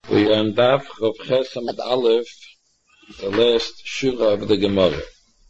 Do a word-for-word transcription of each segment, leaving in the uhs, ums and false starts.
We are in Daf Chav Chesed Amud Aleph, the last Shura of the Gemara.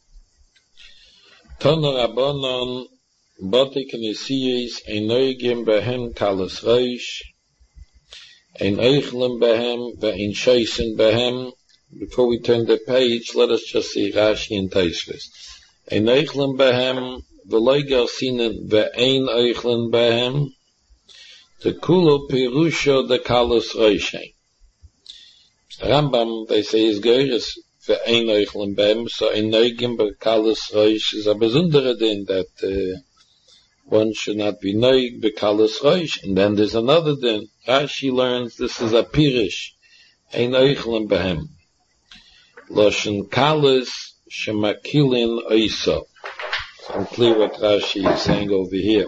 Tana Rabbanon Bati Knesiyis Ein Noigim Behem Kalas Reish Ein Eichlim Behem Ve'ein Sheisen Behem. Before we turn the page, let us just see Rashi and Tosfos. Ein Eichlim Behem V'loi Garsinen Ve'ein Eichlim Behem Tekulo Pirusho de Kalas Reishein. The Rambam, they say, is geirus for ein Eichlim Behem, so ein Neugim Bekalas Reish is a besondere din that uh, one should not be Neug Bekalas Reish. And then there's another din. Rashi learns this is a Pirish, ein Eichlim Behem. Loshen Kalas Shemakilin Oiso. So I'm clear what Rashi is saying over here.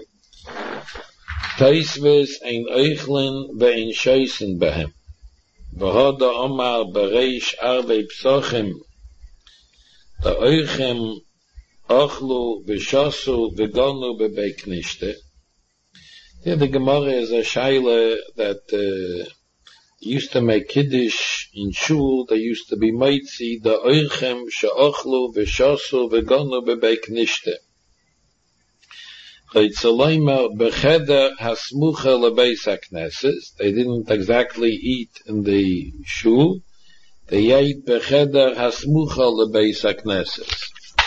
Tosfos ein Eichlin ve'ein Sheisen Behem. V'hoda Omar Bereish Arvei Psochim the Oichem Ochlu V'shosu V'gonu B'bei Knishte. Here the Gemara is a shaila that uh, used to make Kiddush in Shul. They used to be Meitzi the Oichem She'ochlu V'shosu V'gonu B'bei Knishte. They didn't exactly eat in the shul. They ate becheder hasmucha lebeis hakneses.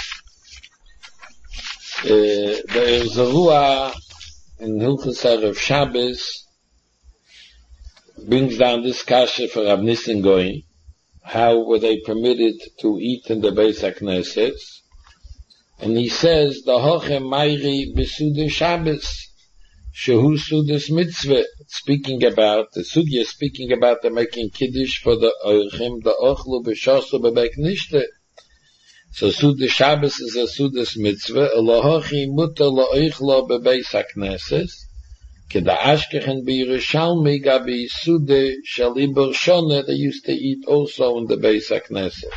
There is a ruah in Hilchos Erev Shabbos brings down this kasha for Rav Nissen Goin. How were they permitted to eat in the beis hakneses? And he says, the Hochem Mayri Besude Shabbos, Shehu Sudas Mitzvah, speaking about, the Sugya speaking about the making Kiddush for the Oichem, the Ochlu B'shosu B'bek Nishte. So Sudas Shabbos is a Sudas Mitzvah, Elohochi Muta La'oichlo B'beis HaKnesses, Keda Ashkechen B'Yerushalmi Gabi Sude Shalibur Shone, they used to eat also in the Beis HaKnesses.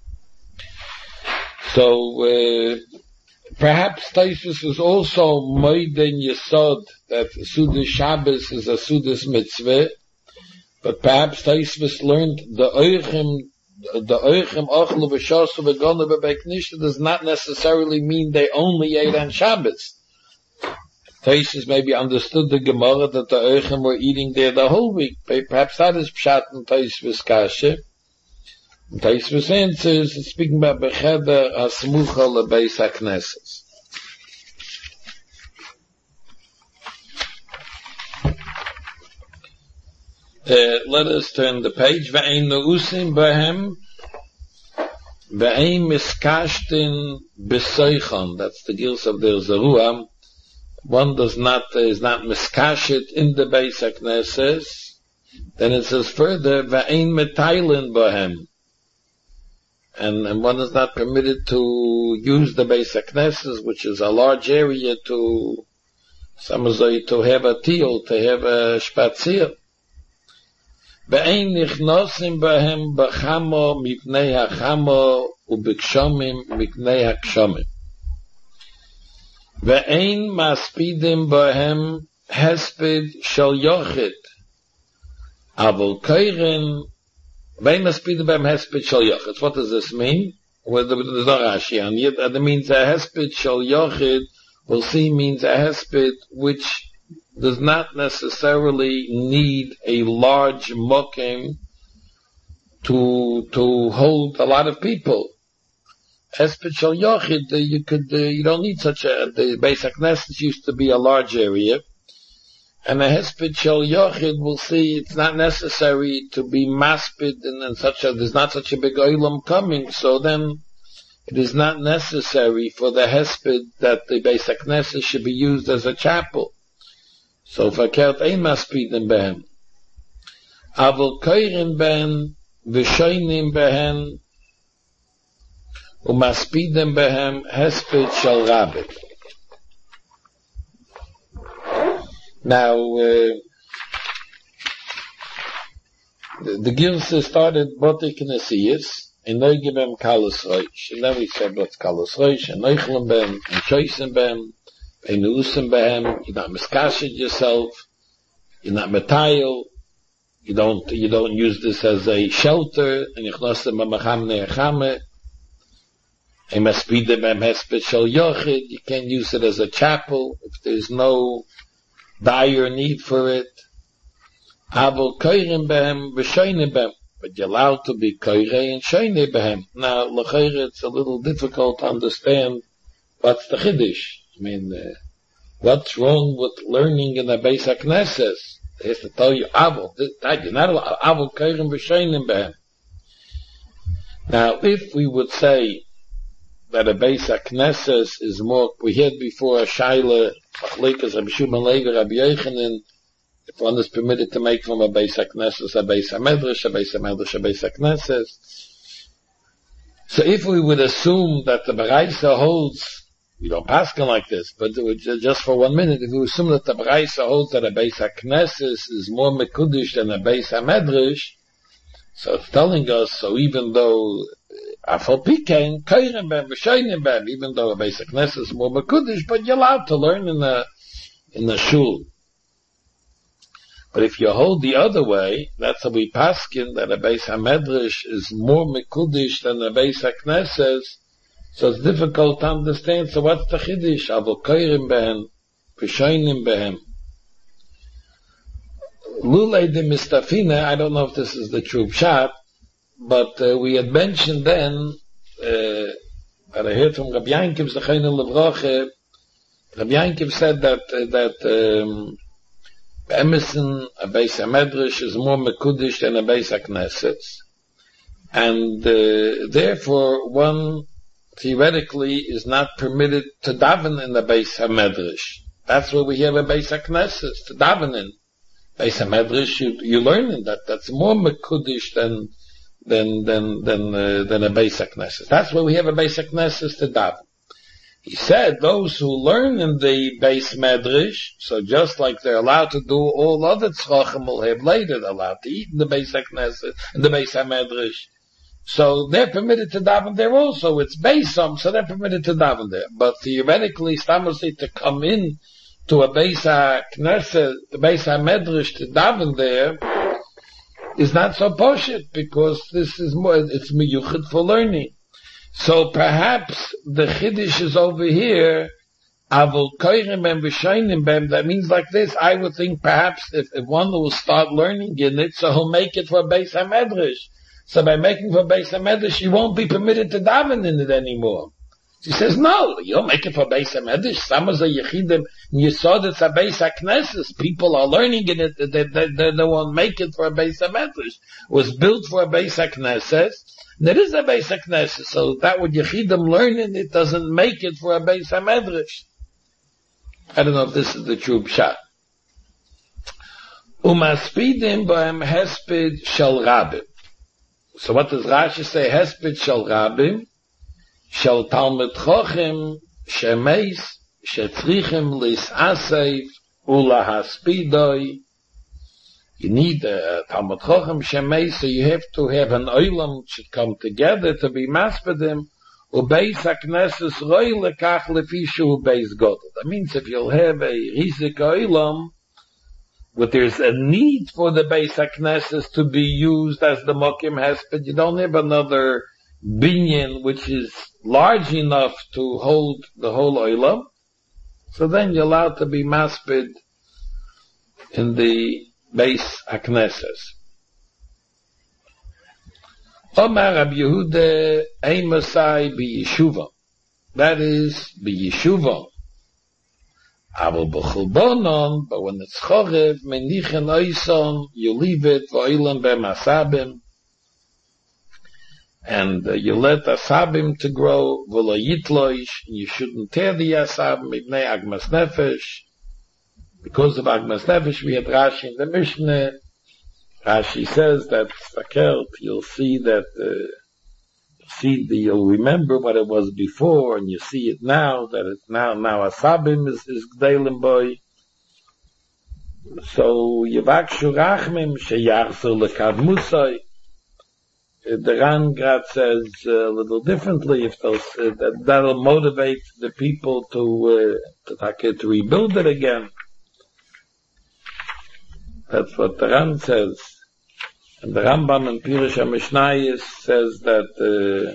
So, uh, perhaps Tosfos is also Moiden Yesod that Sudas Shabbos is a Sudas Mitzvah, but perhaps Tosfos learned the Oichem, the Oichem Ochlu V'shosu V'gonu B'bei Knishte does not necessarily mean they only ate on Shabbos. Tosfos maybe understood the Gemara that the Oichem were eating there the whole week. Perhaps that is Pshat in Tosfos Kasha. Tosfos answers, speaking about becheder hasmucha lebeis hakneses. Uh, let us turn the page. Ve'ein neusim behem, ve'ein miskashtin b'seichon. That's the gils of the Zeruah. One does not uh, is not miskashet in the beis hakneses. Then it says further, ve'ein metailin behem. And, and one is not permitted to use the Beis HaKnesses, which is a large area, to some say to have a teal, to have a spazier. Ve'ein nichnosim behem b'chamo mipnei hachamo u'b'kshomim mipnei hakshomim. Ve'ein maspidim behem hesped shel yochid. Avol keiren What does this mean? Well, there's no Rashi on it. That means a hesped shel yochid, we'll see, means a hesped which does not necessarily need a large mokim to to hold a lot of people. Hesped shel yochid, you could uh, you don't need such a. The Beis HaKnesses used to be a large area. And a hesped shel yochid, we'll see, it's not necessary to be maspid and, and such a, there's not such a big oilam coming, so then it is not necessary for the hesped that the Beis HaKnesses should be used as a chapel. So fakert ein maspidim behen. Avol koirin ben, v'shoinim behen, u'maspidim behem hesped shel rabbit. Now, uh, the, the Gilsa started Botik Nesiyas, and Neugibem Kalas Reish. And then we said what's Kalas Reish, and Neuchlen Bem, and Choisen Bem, and Neusim Bem, you're not miskashed yourself, you're not metayel, You don't, you don't use this as a shelter, and yichnosim b'macham ne'echame. A maspide b'em hesped shel yochid, you can't use it as a chapel if there's no dire need for it. Avol koirim b'hem v'shoyne b'hem. But you're allowed to be koire and shoyne b'hem. Now, l'chayre, it's a little difficult to understand what's the chiddush. I mean, uh, what's wrong with learning in the Beis HaKnesses? He has to tell you, Avol, you're not allowed, Avol koirim v'shoyne b'hem. Now, if we would say that a Beis HaKnesses is more, we had before a Shaila, Machlikas, Rabbi Shimon Levi, Rabbi Yochanan, if one is permitted to make from a Beis HaKnesses, a Beis HaMedrash, a Beis HaMedrash, a Beis HaKnesses. So if we would assume that the Baraisa holds, we don't pass like this, but just for one minute, if we assume that the Baraisa holds that a Beis HaKnesses is more Mekudish than a Beis HaMedrash, so it's telling us, so even though Afal Pikein, Koirim Bem, V'shoynim Bem, even though a Beis HaKnesses is more Mekudish, but you're allowed to learn in the, in the shul. But if you hold the other way, that's how we paskin, that a Beis HaMedrash is more Mekudish than a Beis HaKnesses, so it's difficult to understand, so what's the Chiddush? Avol Koirim Bem, V'shoynim Bem. Lulei de Mistafina, I don't know if this is the true pshat, but uh, we had mentioned then, uh, that I heard from Rabbi Yankiv, Zechayna Levroche, Rabbi Yankiv said that, uh, that, um, Emerson, a Beis HaMedrash, is more Mekudish than a Beis HaKnesses. And, uh, therefore, one theoretically is not permitted to daven in the Beis HaMedrash. That's where we have a Beis HaKnesses, to daven in. Beis HaMedrash, you, you learn in that, that's more Mekudish than, than, than, than, uh, than a Beis HaKnesses. That's where we have a Beis HaKnesses to daven. He said those who learn in the Beis Medrash, so just like they're allowed to do all other tzrachim will have later, they're allowed to eat in the Beis HaKnesses, in the Beis HaMedrash. So they're permitted to daven there also. It's Beisam, so they're permitted to daven there. But theoretically, Stamosy to come in to a Beis HaKnesses, the Beis HaMedrash to daven there, is not so poshut, because this is more, it's miyuchid for learning. So perhaps the Chiddush is over here, Avol Koirim and V'shoynim Bem, that means like this, I would think perhaps if, if one will start learning in it, so he'll make it for Beis HaMedrash. So by making for Beis HaMedrash, you won't be permitted to daven in it anymore. She says, no, you don't make it for Beis HaMedrash. Some of the Yechidim, you saw that it's a Beis HaKnesses. People are learning in it, they, they, they, they won't make it for a Beis HaMedrash. It was built for a Beis HaKnesses. There is a Beis HaKnesses, so that what Yechidim learn in it doesn't make it for a Beis HaMedrash. I don't know if this is the true pshat. Umaspidim b'hem hesped shel rabim. So what does Rashi say? Hesped shel rabim, shel talmid chochem, shemeis, shetzrichem lis'aseif, ulahaspidoi. You need a Talmud Chochem Shemei, so you have to have an oilam which should come together to be maspedim. Ubeis HaKnesses roi lekach lefi shu beis godel. That means if you'll have a rizik oilam, but there's a need for the Beis HaKnesses to be used as the Mokim Hesped, you don't have another binyan which is large enough to hold the whole oilam. So then you're allowed to be masped in the Beis HaKnesses. Omar Rabbi Yehuda Eimosai b'Yeshuva. That is b'Yeshuva. Aval b'Chulbonon, but when it's Chorev, menichen oison, you leave it v'oilam b'masabim, and uh, you let asabim to grow, v'lo yitloish, you shouldn't tear the asabim, ibnei agmas nefesh. Because of Agmas Nefesh, we had Rashi in the Mishnah. Rashi says that Sakelt, you'll see that, uh, you'll see the, you'll remember what it was before, and you see it now, that it's now, now Asabim is, is G'deilim boy. So, Yevakshu Rachmim, Sheyachzor Lekav Musay. The Rangrad says uh, a little differently, if those, uh, that, that'll motivate the people to, uh, to, to rebuild it again. That's what the Ran says. And the Rambam in Pirush HaMishnayos says that uh,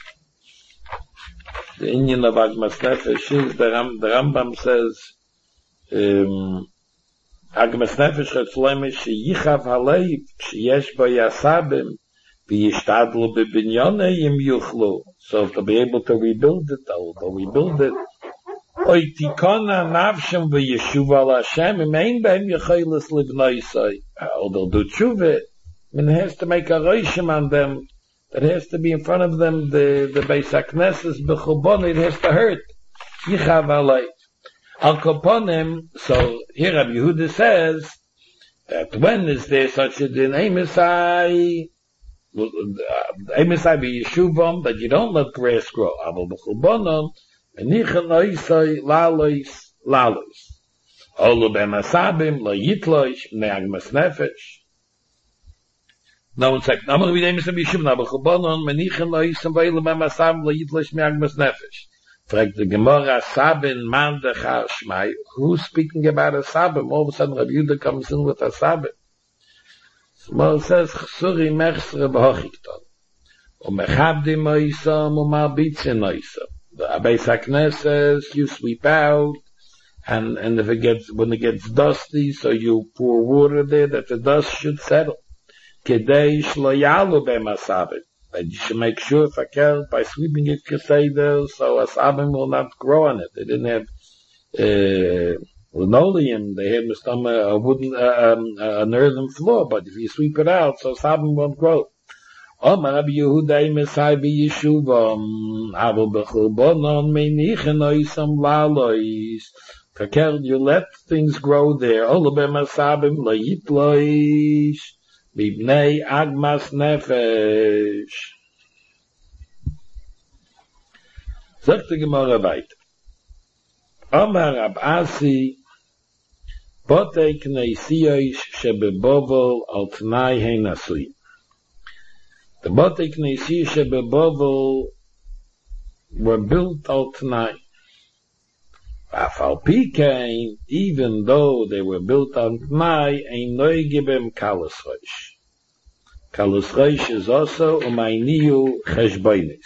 the Indian of Agmas Nefesh is, the, Ram, the Rambam says, um, Agmas Nefesh hat flemish yichav haleib sheyesh bo yasabim v'yishtadlu b'binyonei im yuchlu. So to be able to rebuild it, they'll, they'll rebuild it. Oy tikona navshem v'yeshuv al Hashem im ein behem yechoyles livnoisai. Or they'll do tshuva. I mean, it has to make a roshim on them. That has to be in front of them. The the Beis HaKnesses b'chubon. It has to hurt. Yichav alei. Al koponim. So here Rabbi Yehuda says that when is there such a din emisai, emisai b'yeshuvam, that you don't let grass grow. Aval b'chubonon menichan loisai lalois lalois. Olu b'masabim lo yitloish ne'agmas nefesh. No one said, I'm going to be named Yeshuv, but Chubonon, Menichin, Lo Yisem, Vayla, Memasam, Lo Yitlish, Me'agmas Nefesh. Fragt the Gemara, Sabin, Man, Dechar, Shmai. Who's speaking about a Sabin? All of a sudden, Rabbi Yehuda comes in with a Sabin. So Mor says, Chsuri, Mechsre, B'hochikton. O Mechabdi, Moisam, O Marbitzin, Moisam. The Beis HaKnesses, you sweep out, and, and if it gets, when it gets dusty, so you pour water there, that the dust should settle. Kedei shloyalu b'masabim. That you should make sure fakel by sweeping it keseder, so asabim will not grow on it. They didn't have uh, linoleum; they had a wooden, uh, um, an earthen floor. But if you sweep it out, so asabim won't grow. Omar Rabbi Yehuda Mesai b'yeshuvam aval b'churbonon meinichen oisam lalois. Fakel, you let things grow there. Olu b'masabim layitloish. Bibnei Agmas Nefesh. Sagt die Gemara weiter. Omar Rab Asi, Botei Kneisiyosh Shebebovel al Tnai Hein Asui. The Botei Kneisiyosh Shebebovel were built al Tnai. Afal Pikein, even though they were built on Tnai, ein noigibem Kalas Rosh. Kalas Rosh is also umayniu cheshbonis.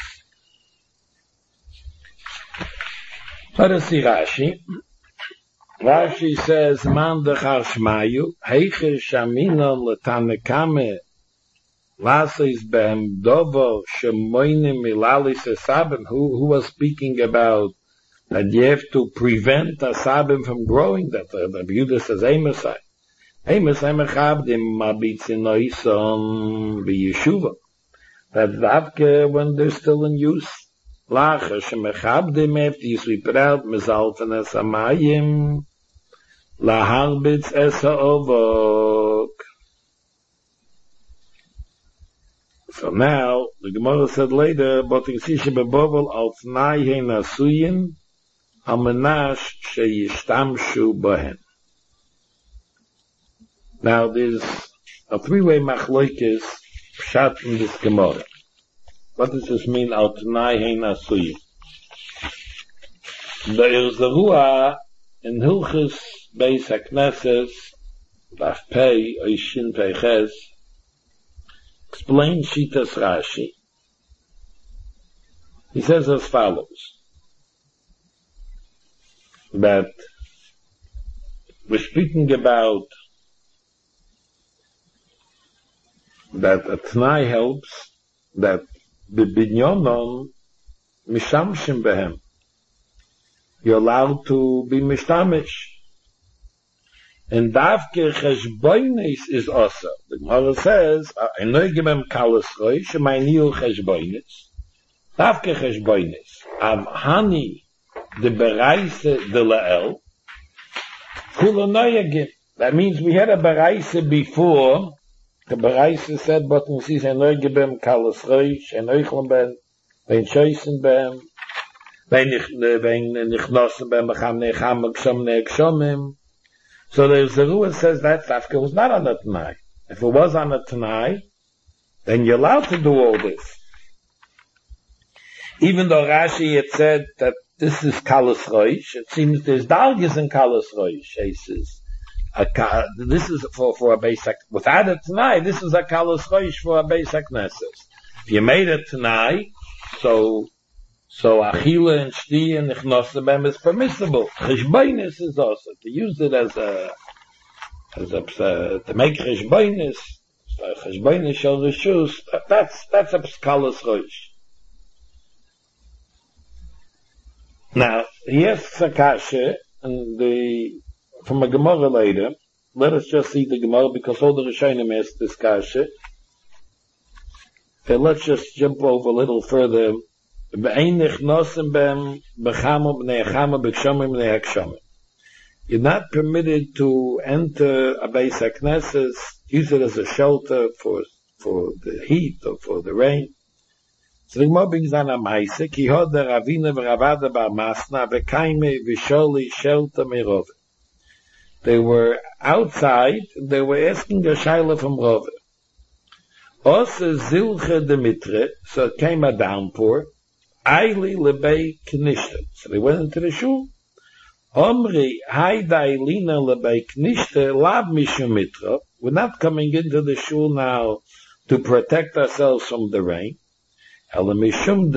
Let us see Rashi. Rashi says, Man dechar shmayu, heicher shaminon letanekame, lasis behem dovo, shemoinim milalis esabim, who, who was speaking about that you have to prevent asabim from growing, that the, the Yehuda says, Emasai. Emasai mechabdim mabitzin oison b'yeshuva. That davke when they're still in use. Lacha shemechabdim, after you sweep it out, mezalten es hamayim, laharbitz es ha'ovok. So now, the Gemara said later, but in Sisha Bebovel al Tnai hein asuyin, Amanash sheyishtamshu bahem. Now there's a three-way machloikis pshat in this Gemara. What does this mean? Al Tnai hein asuyim. There is a ruah in Hilchus Beis HaKnesses Daf Pei Oishin Peiches explains Shitas Rashi. He says as follows. That we're speaking about that a Tnai helps, that the binyonon mishamshim behem. You're allowed to be mishtamish. And davke cheshboinis is also. The Gemara says, "Enoigimem kalas roish, mayniu cheshboinis." Davke cheshboinis. Av hani the bereise de lael. Kulonoyagim. That means we had a bereise before. The bereise said, "But we see enoigimem kalas roish, enoichlem ben, ben choisen ben, ben nichnosen ben becham necham gshom nechshomim." So the Zerua says that Tafka was not on a Tanai. If it was on a Tanai, then you're allowed to do all this. Even though Rashi had said that this is Kalas Roish, it seems there's Dalgis in Kalas Roish. He says, a, this is for, for a basic, without a Tanai, this is a Kalos Chosh for a basic Knesset. If you made a Tanai, so, so Achila and Shti and Nichnosabem is permissible. Cheshbainis is also, to use it as a, as a, uh, to make Cheshbainis, Cheshbainis shel Rishus, that's, that's a Kalos Chosh. Now, he asks a kasha, and the, from a Gemara later, let us just see the Gemara, because all the Rishonim asked this kasha. Okay, let's just jump over a little further. You're not permitted to enter a Beis HaKnesses, use it as a shelter for, for the heat or for the rain. So the Gemara brings down a Maise, ki hod der Ravina v'Ravada bar Masna v'kaime v'sholi shelter merove. They were outside, they were asking a shaila from Rove. Ose zilche demitre, so it came a downpour, eili lebei knishte. So they went into the shul. Omri haida eilina lebei knishte lab mishum mitra. We're not coming into the shul now to protect ourselves from the rain. When a person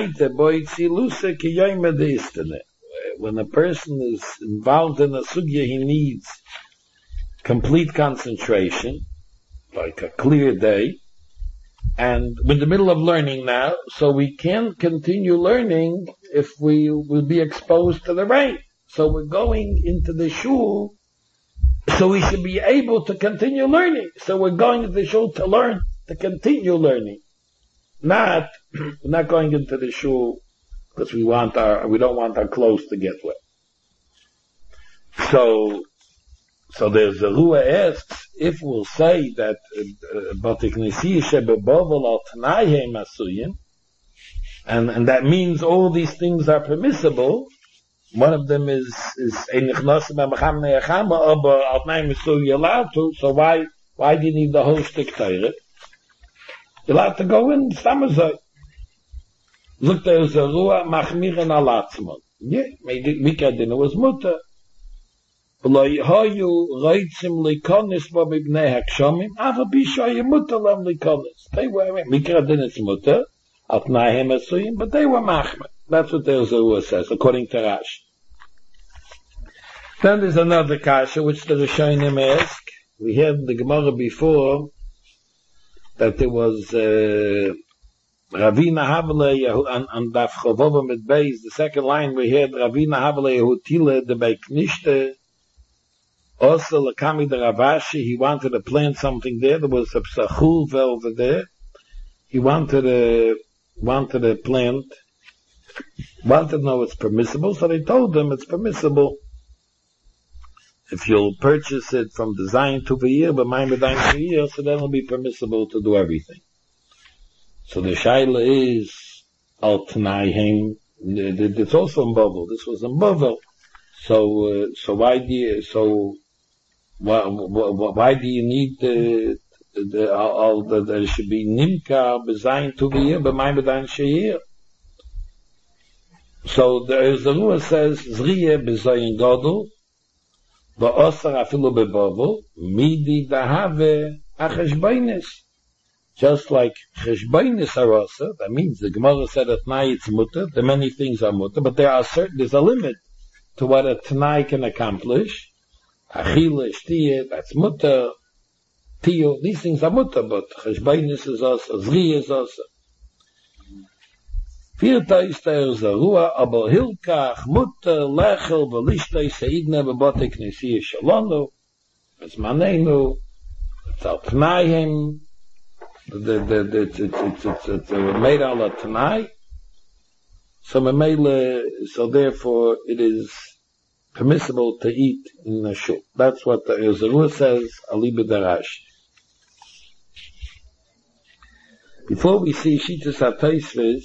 is involved in a sugya, he needs complete concentration, like a clear day. And we're in the middle of learning now, so we can't continue learning if we will be exposed to the rain. So we're going into the shul, so we should be able to continue learning. So we're going to the shul to learn, to continue learning. Not, we're not going into the shul because we want our, we don't want our clothes to get wet. So, so there's a Rua asks, if we'll say that, and, and that means all these things are permissible, one of them is, is, so why, why do you need the whole stick Torah? You're allowed to go in, Stamazai. Look, there's a Ruah Machmir and Alatzman. Yeah, Mika dinner was mutter. V'lo hoyu reitzim likonis bo mibnei hakshomim, ava bishoy mutter lam likonis. They were, Mika dinner is mutter, at nahem asuyim, but they were Machmir. That's what there's a Ruah says, according to Rashi. Then there's another kasha, which the Rishonim ask. We had the Gemara before, that there was uh, Ravina Havale and Daf Chovova mit Beis. The second line we had Ravina Havale Yehutile de Beiknishte. Also Lakami de Ravashi. He wanted to plant something there. There was a psachul over there. He wanted to wanted to plant. Wanted to know it's permissible, so they told him it's permissible. If you'll purchase it from design to the year, but mine design to the year, so then it'll be permissible to do everything. So the shaila is al t'naihem. It's also in Bavel. This was in Bavel. So, uh, so why do you, so why, why do you need the the all the there should be nimka design to the year, but mine design to the year? So there is the rule says zriye bezayin gadol. Ba'osar afilu bebavel, midi dahave acheshbainis. Just like cheshbainis are also, that means the Gemara said at Tanai it's mutter, the many things are mutter, but there are certain, there's a limit to what a Tanai can accomplish. Achila, shtiye, that's mutter, tiyo, these things are mutter, but cheshbainis is also, zri is also. Vierta ist der Zarua, aber Hilkach, Mutter, Lechel, Velishtai, Seidne, Bebote, Knesiyah, Shalonu, it's Manenu, it's Al T'nayim, it's, it's, it's, it's, it's made al T'nay, so Memele, so therefore it is permissible to eat in a shul. That's what the Zarua says, Aliba Darash. Before we see Shitas HaTaisves,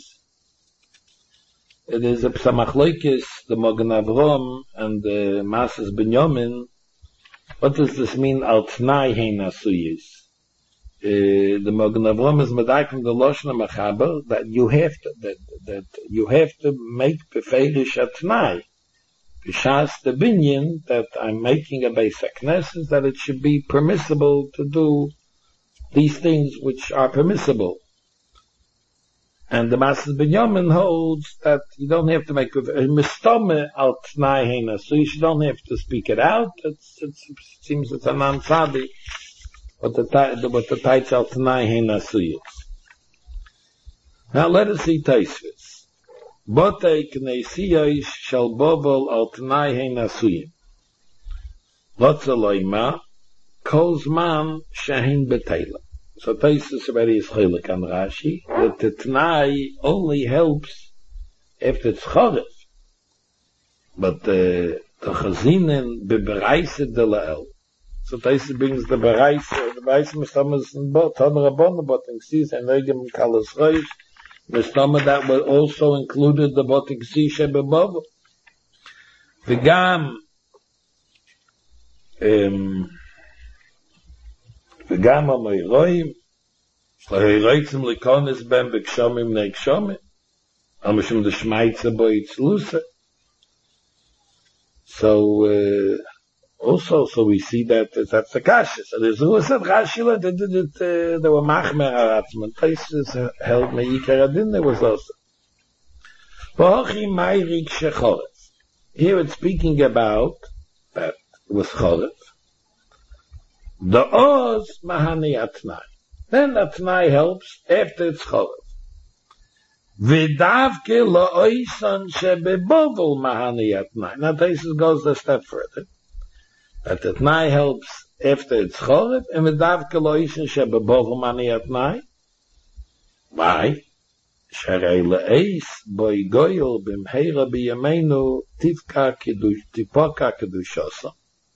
it is a Psamachloikis, the Magen Avram, and the Masas Binyamin. What does this mean? Al T'nai hein asuyis. The Magen Avram is medai from the Loshna Machaber that you have to that that you have to make beferish at T'nai. B'shas the binyan that I'm making a Beis HaKnesses, that it should be permissible to do these things which are permissible. And the Master Binyamin holds that you don't have to make a mistome al t'nai hena, so you don't have to speak it out. It's, it's, it seems it's a non-tzadi, but the what the tights al t'nai hena suyas. Now let us see Taisvis. Botei kneisiyosh shall bovel al t'nai hena suyim. Lotzaloima kozman shahin betela. So Taisus already is chaylik on Rashi, that the T'nai only helps if it's Chorev. But the, the Chazinin bebereise de la'el. So Taisus brings the bereise, the bereise mistamas in bot, on Rabbon, but in Ksis, and Regem Kalas Reish, mistama that was also included the bot in Ksis Shebebov. V'gam, um, וגם המוירואים, להירצים לקונס בהם בקשומים נקשומים, המשום דשמייצה בו יצלוסה. So, uh, also, so we see that that's the kasha. So there's who said Rashi, they did it, uh, they were machmer haratzman. Taisus held me yikaradin, there was also. V'hochi mayrik shechoretz. Here it's speaking about that it was choretz. The oz mahani atnai. Then atnai helps after it's chorev. V'davke lo'oisan shebebovel mahani atnai. Now this goes a step further. That atnai helps after it's chorev, and v'davke lo'oisan shebebovel mahani atnai. Why? Sharei le'eis boi goyel b'mheira b'yameinu tivka kiddush, tipoka kedushosa.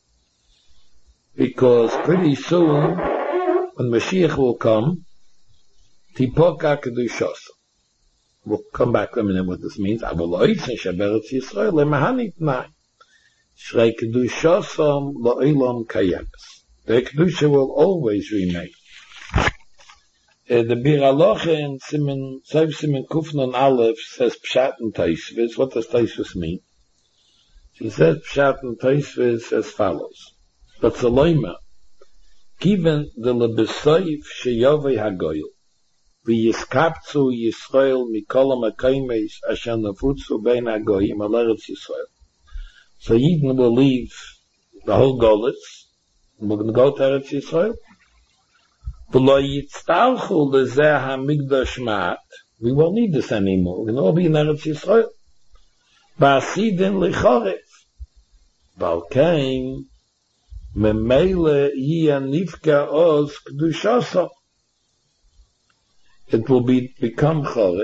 Because pretty soon, when Mashiach will come, Tipoka Kedushos. We'll come back in a minute what this means. Avoloitz and Shaberetz Yisrael, Lemahanit Nai. Shrei Kedushosom Lo'ilam Kayemes. The Kedusha will always remain. Uh, the Bir Aloche in Simen, Sev Simen Kufnon Aleph says Pshat and Taisvis. What does Taisvis mean? She says Pshat and Taisvis as follows. But Zaloima, given the lebesoif sheyovei hagoyel, v'yiskaptzu Yisrael mikolam hakaimes asher nafutzu bein hagoyim al eretz Yisrael. So Yidden will leave the whole Golitz, and we're going to go to Eretz Yisrael. V'lo yitztalchu lezeh hamigdash ma'at. We won't need this anymore. We're going to all be in Eretz Yisrael. Ba'asidin lichorev. Balkein, Memele yia nifka oz kedushosa. It will be become chorev,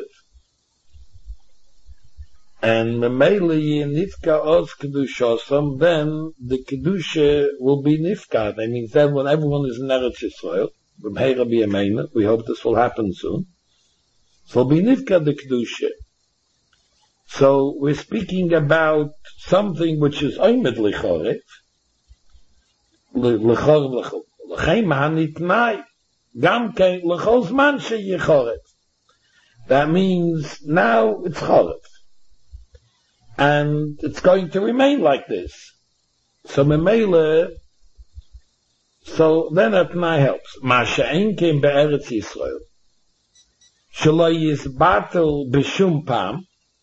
and memele yia nifka oz kedushosa. Then the kedusha will be nifka. That means that when everyone is in Eretz Yisrael, we hope this will happen soon. So will be nifka the kedusha. So we're speaking about something which is oimed lichorev. That means now it's chorev, and it's going to remain like this. So memele, so then atnai helps. Masha'en came be'eretz Yisrael, shelo yisbatel b'shum pam.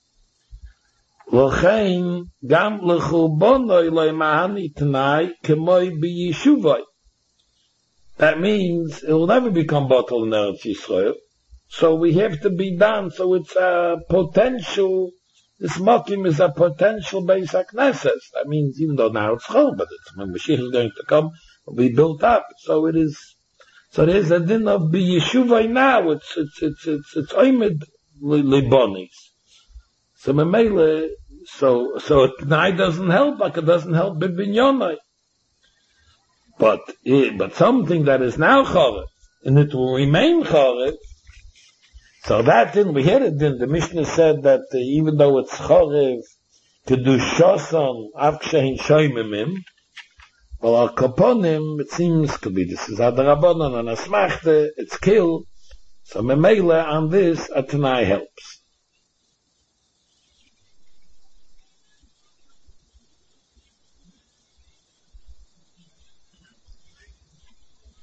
L'chein gam l'chulbonoi lo'imahani t'nai k'moi b'yishuvoi. That means it will never become bottled in Eretz Yisrael. So we have to be done. So it's a potential, this mokim is a potential Beis HaKnesses. That means even though now it's chol, but it's, when Mashiach is going to come, it will be built up. So it is, so there's a din of b'yishuvoi now. It's, it's, it's, it's, it's oimid libonis. So memele, so so T'nai doesn't help, like it doesn't help B'binyonai. But it, but something that is now chorev, and it will remain chorev. So that didn't we hear it. Then the Mishnah said that uh, even though it's chorev, kedushosan avkshein shoymimim, well al kaponim it seems to be this is adarabonon and asmachte, it's killed. So memele on this a T'nai helps.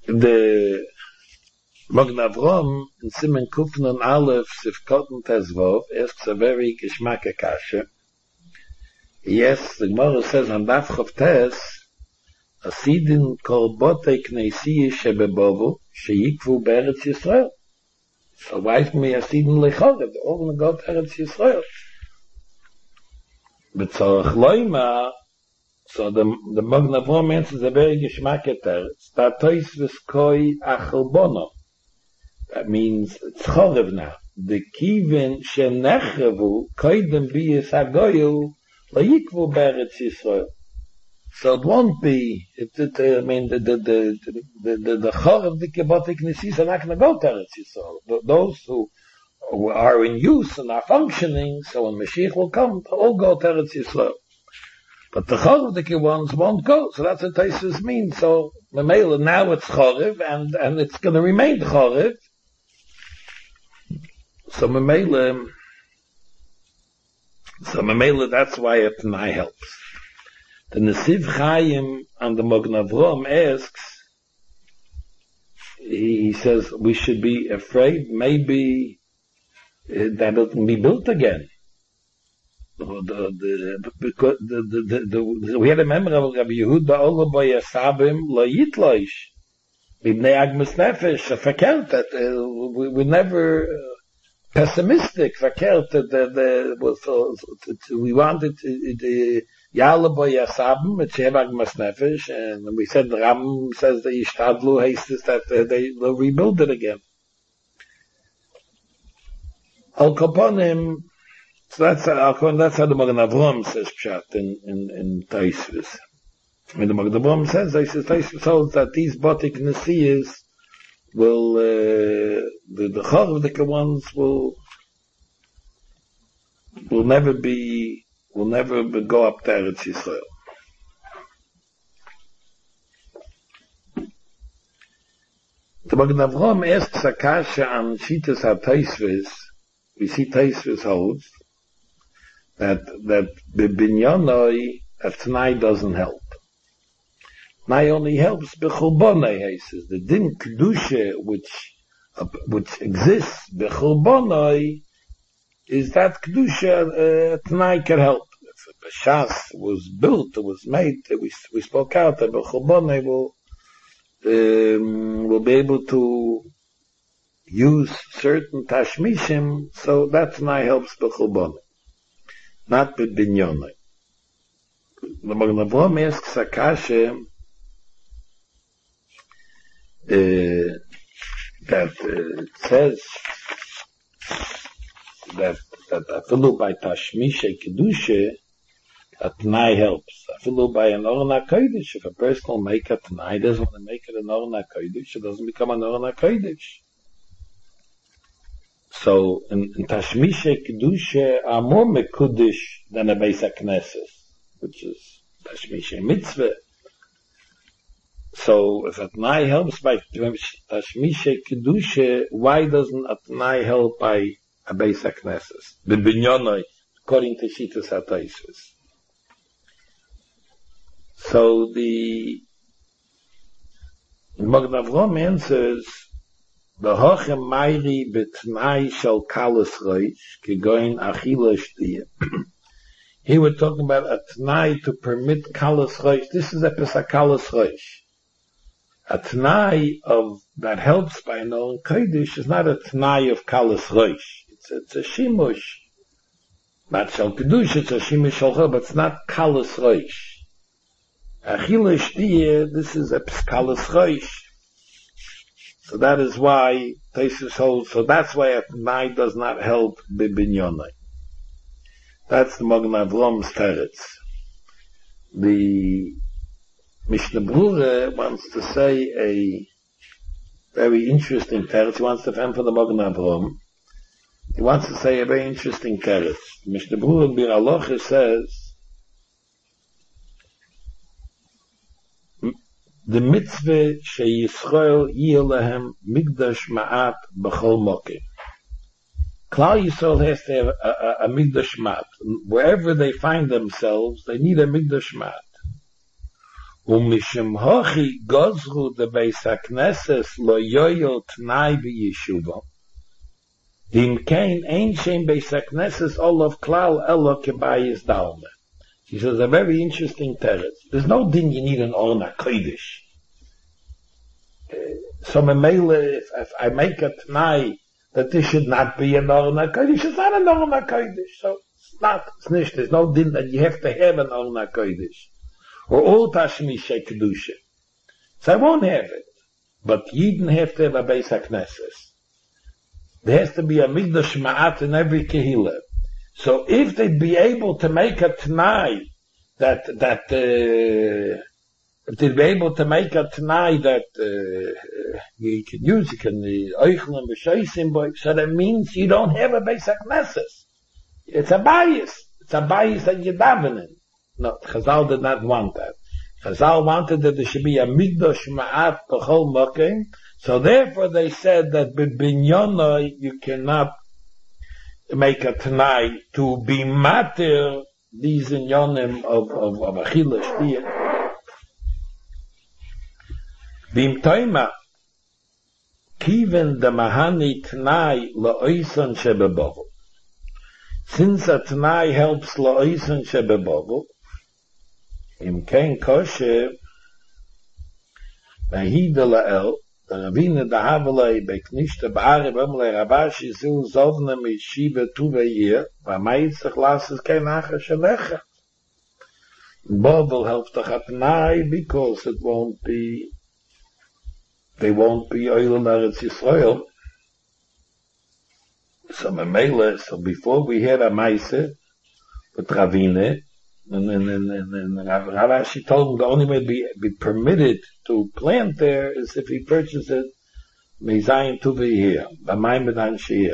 the Magen Avram in Simen Kufnan Aleph Sifkoten Tezvov asks a very geschmacke kasha. Yes, the Gemara says on Daf Chav Tes, Asidin kol botei kneisiye shebebovu sheyikvu be'eretz Yisrael. So why is me Asidin lechorev? They're all going to go to Eretz Yisrael. But so Chloima, so the the Magen Avram answers a very geschmacke teretz. Tatois v'skoi achelbono. That means it's chorev now. The kivin shenechevu koidem biyas hagoyu layikvu be'eretz Yisrael. So it won't be. It, it, I mean, the the the the the, the chorev the kibotik nisis are not going to go to Eretz Yisrael. Those who, who are in use and are functioning, so when Mashiach will come, they'll all go to Eretz Yisrael. But the chorev the ones won't go. So that's what Taisus means. So Memela now it's chorev and and it's going to remain chorev. So Memela, so Memela, that's why it Tanai helps. The Nesiv Chaim on the Magen Avram asks, he says we should be afraid maybe uh, that it can be built again. The, the, because the, the, the, the, we had a memory of Rabbi Yehuda Ola Boyasabim Lo Yitloish Bibnei Agmas Nefesh verkehrt that uh, we, we never uh, pessimistic verkehrt that the, the, so, so, so, we wanted the Yalla Boyasabim at Shev Agmas Nefesh, and we said the Ram says the Ishtadlu hastes that uh, they will rebuild it again. Al Kaponim. So that's how, that's how the Magen Avram says pshat in, in, in Taisvis. When the Magen Avram says, he says, Taisvis holds that these Botik Nesiyas will, uh, the, the Chorvdika ones will, will never be, will never be, go up to Eretz Yisrael. The Magen Avram asks Akasha on Shitas HaTaisvis, we see Taisvis holds, that that the binyanoi of Tanai doesn't help. Tanai only helps bechulbonai, he says. The din kedusha which uh, which exists bechulbonai is that kedusha uh, Tanai can help. If a Bashas was built, it was made, we we spoke out that bechulbonai will um, will be able to use certain tashmishim, so that Tanai helps bechulbonai. Not with binyonai. The Magen Avram asks Akasha uh, that uh, it says that that afilu by tashmisha kedusha a Tanai helps. Afilu by an orna kodesh, if a person will make a Tanai, doesn't want to make it an orna kodesh, it doesn't become an orna kodesh. So, in, in Tashmisha Kedusha are more Mekudish than a Beis HaKnesses, which is Tashmisha Mitzvah. So, if Atnai helps by Tashmisha Kedusha, why doesn't Atnai help by a Beis HaKnesses? The Binyonoi, according to Shitas HaTaisvis. So, the Magen Avram answers, the hochem mayri betnai shel kalas roish kegoin achila shtiya. Here we're talking about a tnai to permit kalas roish. This is a pesach kalas roish. A tnai of that helps by knowing kodesh is not a tnai of kalas roish. It's it's a shimush. Not shel kedush. It's a shimush shel chol, but it's not kalas roish. Achila shtiya. This is a kalas roish. So that is why Taisus holds, so that's why a Tanai does not help Bibinyonai. That's the Magen Avram's teretz. The Mishnah Brura wants to say a very interesting teretz. He wants to fend for the Magen Avram. He wants to say a very interesting teretz. Mishnah Brura Bir Alocha says, the mitzvah she Yisrael yeh lehem migdash ma'at b'chol mokim. Klal Yisrael has to have a, a, a migdash ma'at. Wherever they find themselves, they need a migdash ma'at. Umishim hochi gozru de beis hakneses lo yoyo tnai b'yeshuva. Dim kein ein shem beis hakneses olav klal elo kebayis dalme. She says a very interesting teretz. There's no din you need an orna kodesh. Uh, so memele, if, if I make a tnai that this should not be an orna kodesh, it's not an orna kodesh. So it's not, it's nicht. There's no din that you have to have an orna kodesh. Or all tashmishe kedusha. So I won't have it. But Yidden have to have a Beis HaKnesses. There has to be a Mikdash Ma'at in every Kehillah. So if they'd be able to make a T'nai, that, that, uh, if they'd be able to make a T'nai that, uh, you can use, you can, Eichel and B'Sheisim, so that means you don't have a Beis HaKnesses. It's a bias. It's a bias that you're davening. No, Chazal did not want that. Chazal wanted that there should be a Mikdash Ma'at B'chol Mokim, so therefore they said that B'Binyona you cannot make a T'nai to be matir these inyonim of, of, of Achila Shpiyah. Bim Toima Kiven the Mahani T'nai La'oison Shebebovel. Since a T'nai helps La'oison Shebebovel, Im kein kosher, Vahida la'el, the Ravina da Havelei, Beknishta Ba'are Bamle Rabashi Zul Zovna Mishiva Tuve Yir, Vamayitzach Lasses kein Acha Shalecha. Bovel helps the Chatnai because it won't be, they won't be oil in Eretz Yisrael. So Memele, so before we had a Maise, with Ravine, And and and and, and Rav Ashi told him the only way to be, be permitted to plant there is if he purchases Mezayin Tuvi here, B'mayim B'dan Shir.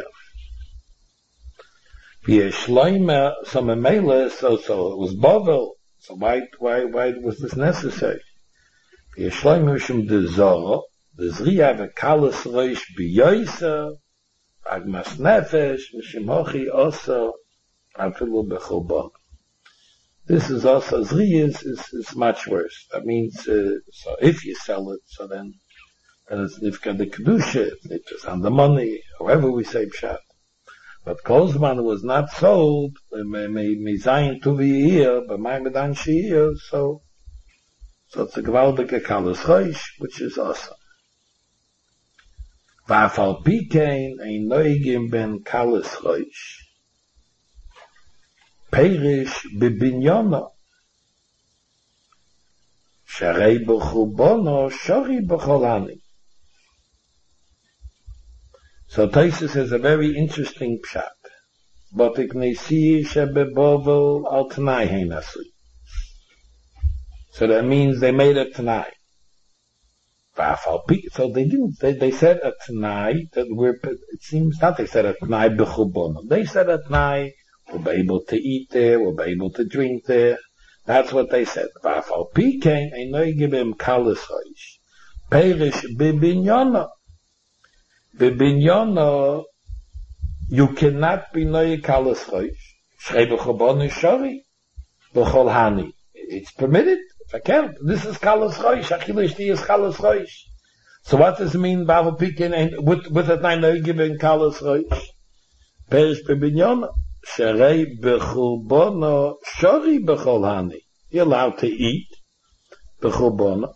V'yeshloime, so Memele, so so it was Bovel. So why why why was this necessary? V'yeshloime Mishum Dezoro, Dezriya V'kalas Roish B'yoysa, Agmas Nefesh, Mishim Hochi Oso, Afilu B'chobon. This is also, Zri is, is, is much worse. That means, uh, so if you sell it, so then, then it's Nifka the Kedusha, it's just on the money, however we say Pshat. But Kozman was not sold, Mezayin Tuvi here, but Maimedan Shir, so, so it's a Gewaldike Kalas Choish, which is awesome. Va'afal Pikein, ein Neugim ben Kalas Choish. Perish b'binyona. Sharei b'chubono, shori b'cholani. So Taisus has a very interesting pshat. But iknesi shebebovel al t'nai heinasui. So that means they made a t'nai. So they didn't, they, they said a t'nai, that we're, it seems not they said a t'nai b'chubono. They said a t'nai, we'll be able to eat there, we'll be able to drink there. That's what they said. V'afal pikein ein noigim kalas hoish. Perish b'binyona. B'binyona, you cannot be noig kalas hoish. Shrei b'chobonu shori. B'chol hani. It's permitted. If I can't, this is kalas hoish. Achila shti is kalas hoish. So what does it mean, v'afal pikein, with, with it ein noigim kalas hoish? Perish b'binyona. Sharei b'chubono shori b'chol hani. You're allowed to eat b'chubono.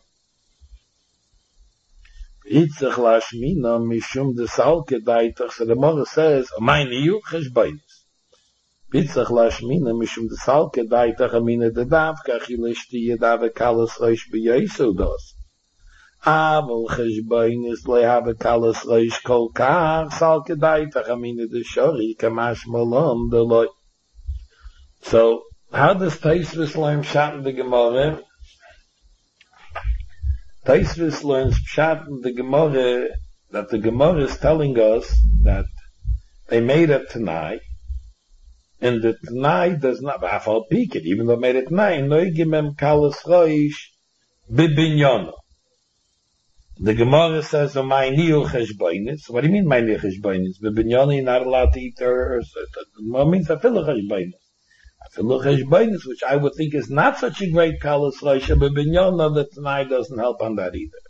Yitzach lashmina mishum desalke daitach. So the Gemara says, "Amay niyu cheshbainis." Yitzach lashmina mishum desalke daitach amina dedav kachile shtiye dave kalas roish b'yaisu dos. Aval cheshbainis lehave kalas roish kol kach salke daitach amina deshori kamash malon deloi. So, how does Taisvis learn Pshat in the Gemara? Taisvis learns Pshat in the Gemara that the Gemara is telling us that they made a Tanai, and the Tanai does not, Afal Pikit, even though they made a Tanai, Noigimem Kalas Roish Bibinyono. The Gemara says, "O my niu cheshbainis." What do you mean, my niu cheshbainis? Bibinyono, you're not allowed to eat her. What means a filah cheshbainis? which I would think is not such a great Kalas Roisha, but Binyona, the Tanai doesn't help on that either.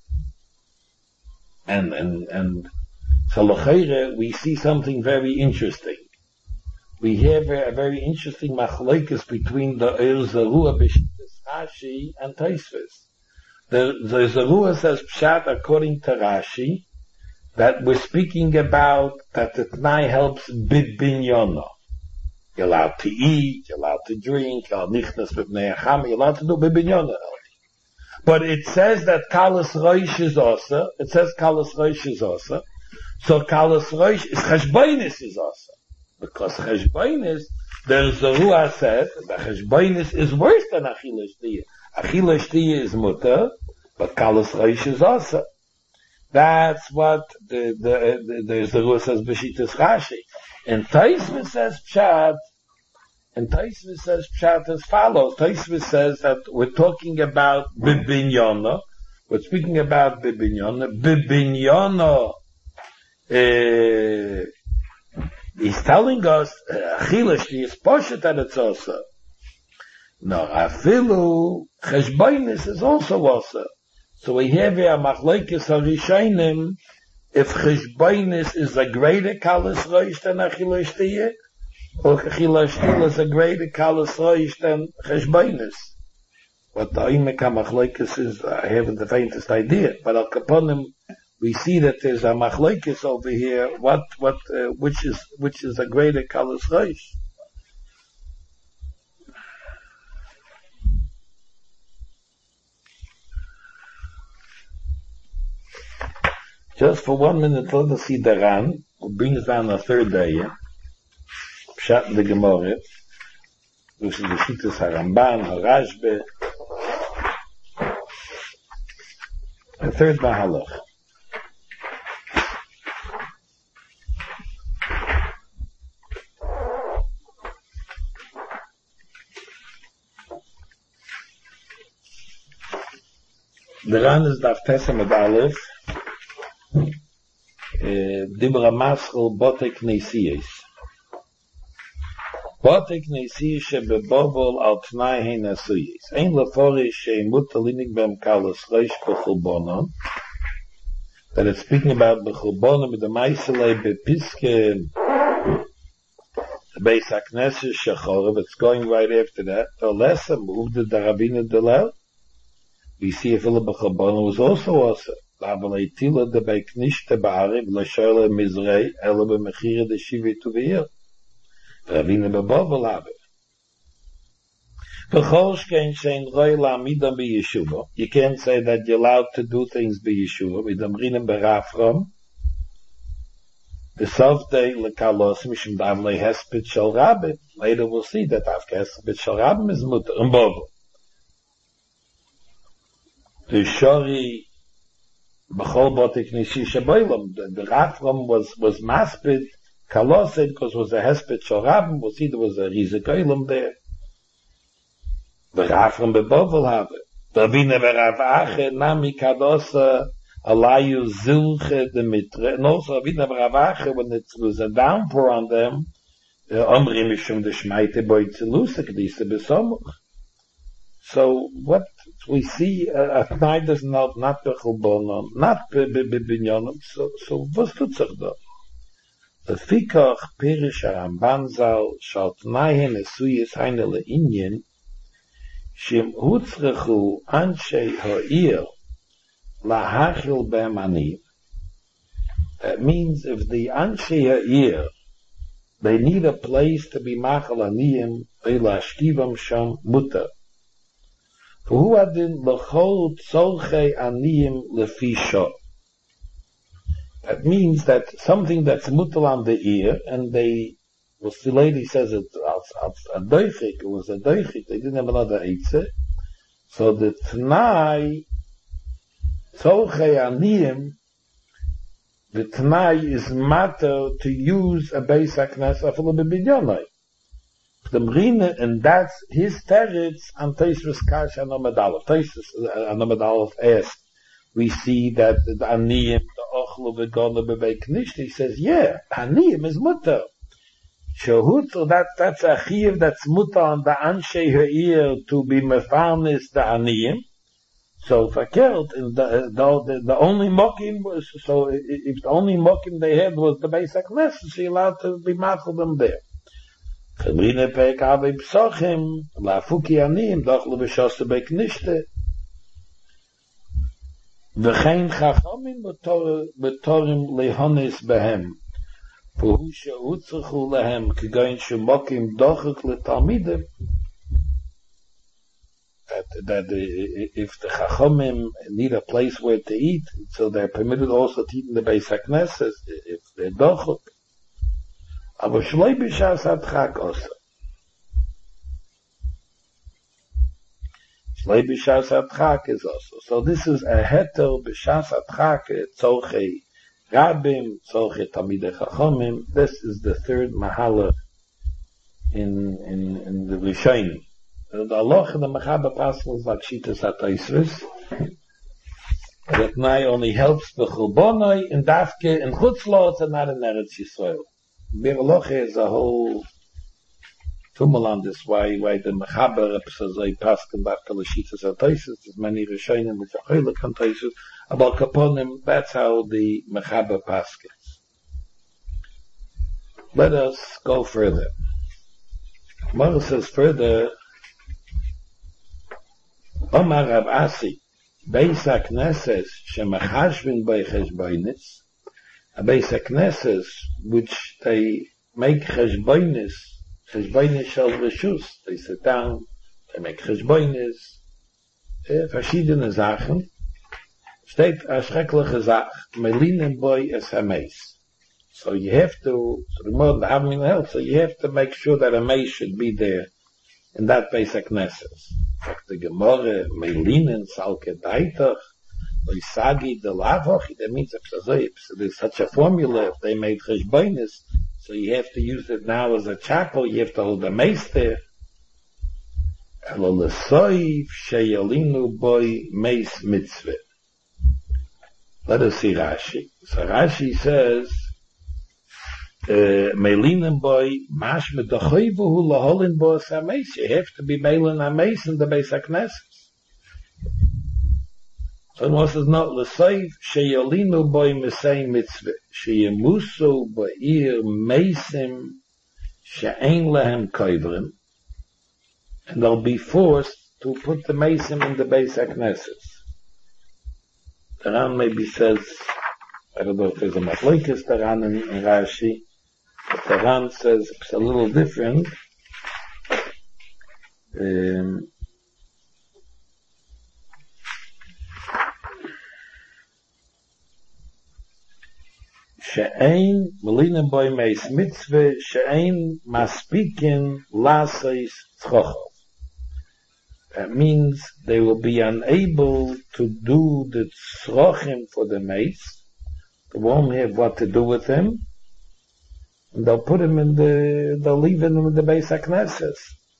And, and, and, so L'cheire, we see something very interesting. We have a, a very interesting machlokes between the Eir Zerua B'Shittas Rashi and Tosfos. The, the Zerua says Pshat according to Rashi, that we're speaking about that the Tanai helps Binyona. You're allowed to eat, you're allowed to drink, you're allowed to do bibinyona. But it says that Kalas Roish is also, it says Kalas Roish is also, so Kalas Roish is Cheshbainis is also. Because Cheshbainis, there's a Ruah said, that Cheshbainis is worse than Achila Shtiyah. Achila Shtiyah is mutter, but Kalas Roish is also. That's what the, the, the, there's the Ruah says B'Shittas Rashi. And Tosfos says Pshat, and Tosfos says Pshat as follows. Tosfos says that we're talking about Bibinyona, we're speaking about Bibinyona. Bibinyona, uh, he's telling us, Achilish, he is poshet that it's also. No, Afilu, Cheshbainis is also also. So we have here a Machlokes HaRishayim, if Cheshbainis is a greater Kalas Roish than Achila Shtiyah, or Achila Shtiyah is a greater Kalas Roish than Cheshbainis. What the Imek HaMachlokes is, I haven't the faintest idea, but Al Kaponim, we see that there's a Machlokes over here, what, what, uh, which is, which is a greater Kalas Roish. Just for one minute, let us see the Ran, who brings down the third day, Pshat the Gemara, which is the Shittas HaRamban, HaRashbe, the third Mahalach. The Ran is Daf Tesem Ad Aleph, Dibra Maschel Bote Knesiyos. Bote Knesiyos shebebobol al Tnai hein asuyos. Ein leforish shein mutalinik bem kalas reish b'chulbonon. That it's speaking about b'chulbonon with the Maiselei bepiske Beis HaKnesses Shechorev. It's going right after that. The lesser moved the Rabbeinu Delel. We see if Philip b'chulbonon was also also. אבל היטילה דבי כנישתה בערב לשאלה מזרעי, אלא במחיר דשיבי טובעיר. רבינו בבובל הווה. בכל שכן שאין רואי להעמידם בישובו. You can't say that you're allowed to do things בישובו. מדמרינים ברפרם. בסוף די לקלוס משום דבלי הספד של רבי. Later we'll see that דווקא הספד של רבי is מותר. בבובל. דשורי B'chol Bote Knesiyos Shebeilam. The Rafram was, was maspid, Kalosid, because it was a Hesped Shel Rabim, we'll see there was a Rizik Oilam there. The Rafram Bebovel have it. The Vina Verav Ache, Nami Kadosa, Alayu Zilche, the Mitre, and also Vina Verav Ache, when it was a downpour on them, Omri Mishum the Shmaite Boitzelusa, Kedisa Besomuch. So what we see, uh, at night does not, not bechulbonon, not bebinyonom, so, so was tut sich da? The Fikach Perish HaRamban Zal, shal tnaihen esuyes heine le'inyen, shim hutzrechu anshei ha'ir, lahachil be'em ani. That means if the anshei ha'ir, they need a place to be machal aniyim, ve'lashkivam sham mutter. Who adin l'chol tzolchei aniyim lefisho. That means that something that's mutal on the ear, and they, well, the lady says it, a doichik, it was a doichik, they didn't have another eitze. So the t'nai, tzolchei aniyim, the t'nai is matter to use a beis haknes afil b'bidyonai. The Marina, and that's his teretz on Tosfos Kash and Amadalov. Tosfos and Amadalov asked, we see that the Aniyim, the Ochlu, the Gola, the Beiknish, he says, yeah, Aniyim is mutter. Shehut, that, that's a chiyuv that's muta on the Anshe Ha'ir to be mefarnis the Aniyim. So verkehrt, the, the, the only mokim was, so if the only mokim they had was the Beis HaKnesses, she allowed to be machal them there. Chemrine pek ave psochim, la'afuki aniyim, dochle b'shosse beknishte. V'chein chachamim b'torim lehonis behem. V'hu she'utzrechu lehem, k'goyin she'mokim dochek le'talmidim. That, that if the chachamim need a place where to eat, so they're permitted also to eat in the Beis HaKnesses, if they're dochek. Aber shloi b'shas adchak also. Shloi b'shas adchak is also. So this is a heter b'shas adchak tzorchei rabim, tzorchei tamidei chachamim. This is the third mahalach in, in, in the Rishonim. The Allah in the Mechaber Pascal is like Shitas HaTosfos. That Nai only helps the Chulbonai in Dafke and Chutzlot and not in Eretz Yisrael. Birloch is a whole tumul on this, why, why the Mechaber says I Pascal Dafke L'Shitas HaTosfos. There's many Rishonim which are Chaylik on Tosfos. About Kaponim, that's how the Mechaber Paskins. Let us go further. Gemara says further, Omar Rav Asi, Beis HaKnesses shemachashvin by cheshbonis, a Beis HaKnesses which they make cheshbonis, cheshbonis shel reshus, they sit down, they make cheshbonis, eh, verschiedene Sachen, steht a schreckliche Sach, melinen boy es hameis. So you have to, so the more the having help, so you have to make sure that a mace should be there in that Beis HaKnesses. The Gemara, Melinen, Salke Daitach, Loisagi, the Lavoch, that means if there's such a formula, if they made Cheshbonis, so you have to use it now as a chapel, you have to hold a mace there. Elo lesoiv sheyalinu boy mace mitzvah. Let us see Rashi. So Rashi says, Melinen boy, mash mit the choyvu hu laholin bo sameis. You have to be melin ameis in the Beis HaKnesses. So it was not l'sayv sheyolinu boy misay mitzvah sheyemusu ba'ir meisim she'ein lehem koivrim, and they'll be forced to put the meisim in the Beis HaKnesses. The Ran maybe says, I don't know if there's a machlokes the Ran in, in Rashi. But the Ran says it's a little different. Um, She'ein melina boy meis mitzvah she'ein maspikin laseis tzchochov. That means they will be unable to do the tzrochim for the mace. They won't have what to do with him. And they'll put him in the, they'll leave him in the Beis HaKnesses.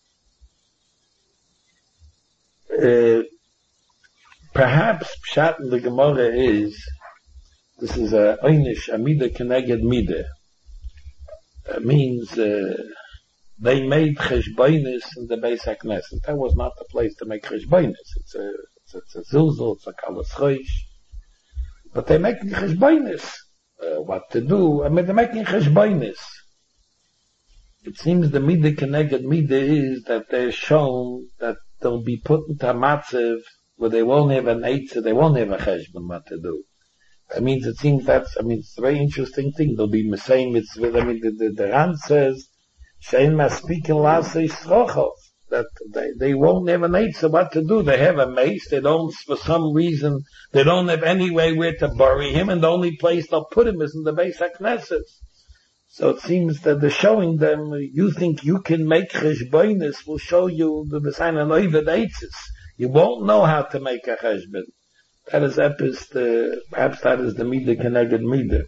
Uh, perhaps Pshat in the Gemara is, this is a Einish, a Mida Keneged Mida. That means, uh, they made Cheshbonis in the Beis HaKnesses. That was not the place to make Cheshbonis. It's a, it's a, it's a Zilzul, it's a Kalas Chosh. But they make Cheshbonis. Uh, what to do. I mean, they're making cheshbonis. It seems the Mida Keneged Mida is that they're shown that they'll be put into a matziv where they won't have an eitzah, they won't have a cheshbon what to do. That means it seems that's, I mean, it's a very interesting thing. They'll be saying mitzvah. I mean, the, the, the Ran says, Shein maspikin lasei srochov, that they, they won't have an eitzah what to do. They have a mace, they don't, for some reason, they don't have any way where to bury him, and the only place they'll put him is in the Beis HaKnesses. So it seems that they're showing them, you think you can make cheshbonis, we'll show you the sign of Oived Eitzes. You won't know how to make a cheshbon. That is, the, perhaps that is the Mida Keneged Mida.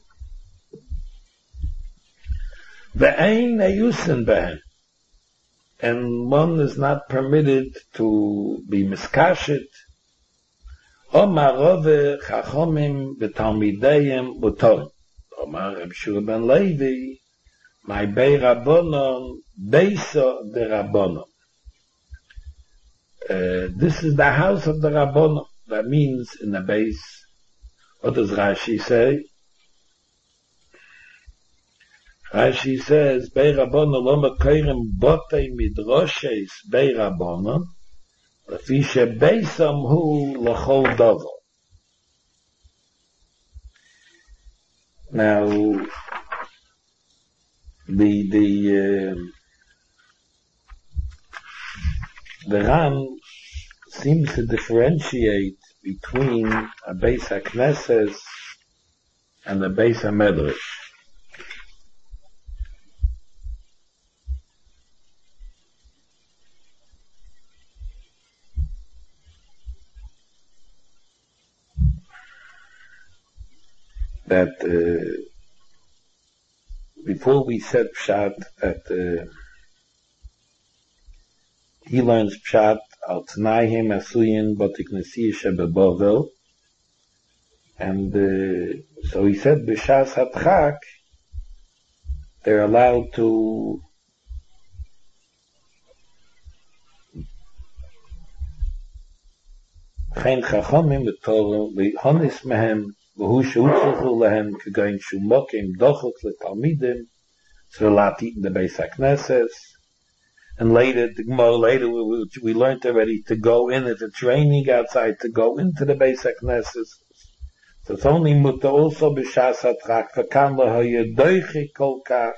Ve'ein eyusin behen. And one is not permitted to be miskashet. Omar Rove Chachomim v'Talmideim B'Torim. Omar Reb Shua ben Levi my Bei Rabbonon, Beisa de Rabbonon. Uh, this is the house of the Rabbonon. That means in the base. What does Rashi say? Rashi says, Bei Rabbonon lo mekoyrem botei midroshes Bei Rabbonon, lefi shebeisam hu l'chol dover. Now, the the uh, the Ran seems to differentiate between a Beis HaKnesses and a Beis HaMedrash. That uh, before we said Pshat, that uh, he learns Pshat al Tnaihim Asuyin Botiknesiya Shebebavel, and uh, so he said B'Shas Hatchak they're allowed to Chen Chachamim B'Torah L'Honis Mehem V'hu She'utzluchu Lehem K'goyin Shumokim Dochuk L'Talmidim Tzrelati in the Beis HaKnesses. And later, the Gemara later, we, we learned already to go in, if it's raining outside, to go into the Beis HaKnesses. So it's only muta also b'shas hatchak, v'kan lahoye doichik kol kach.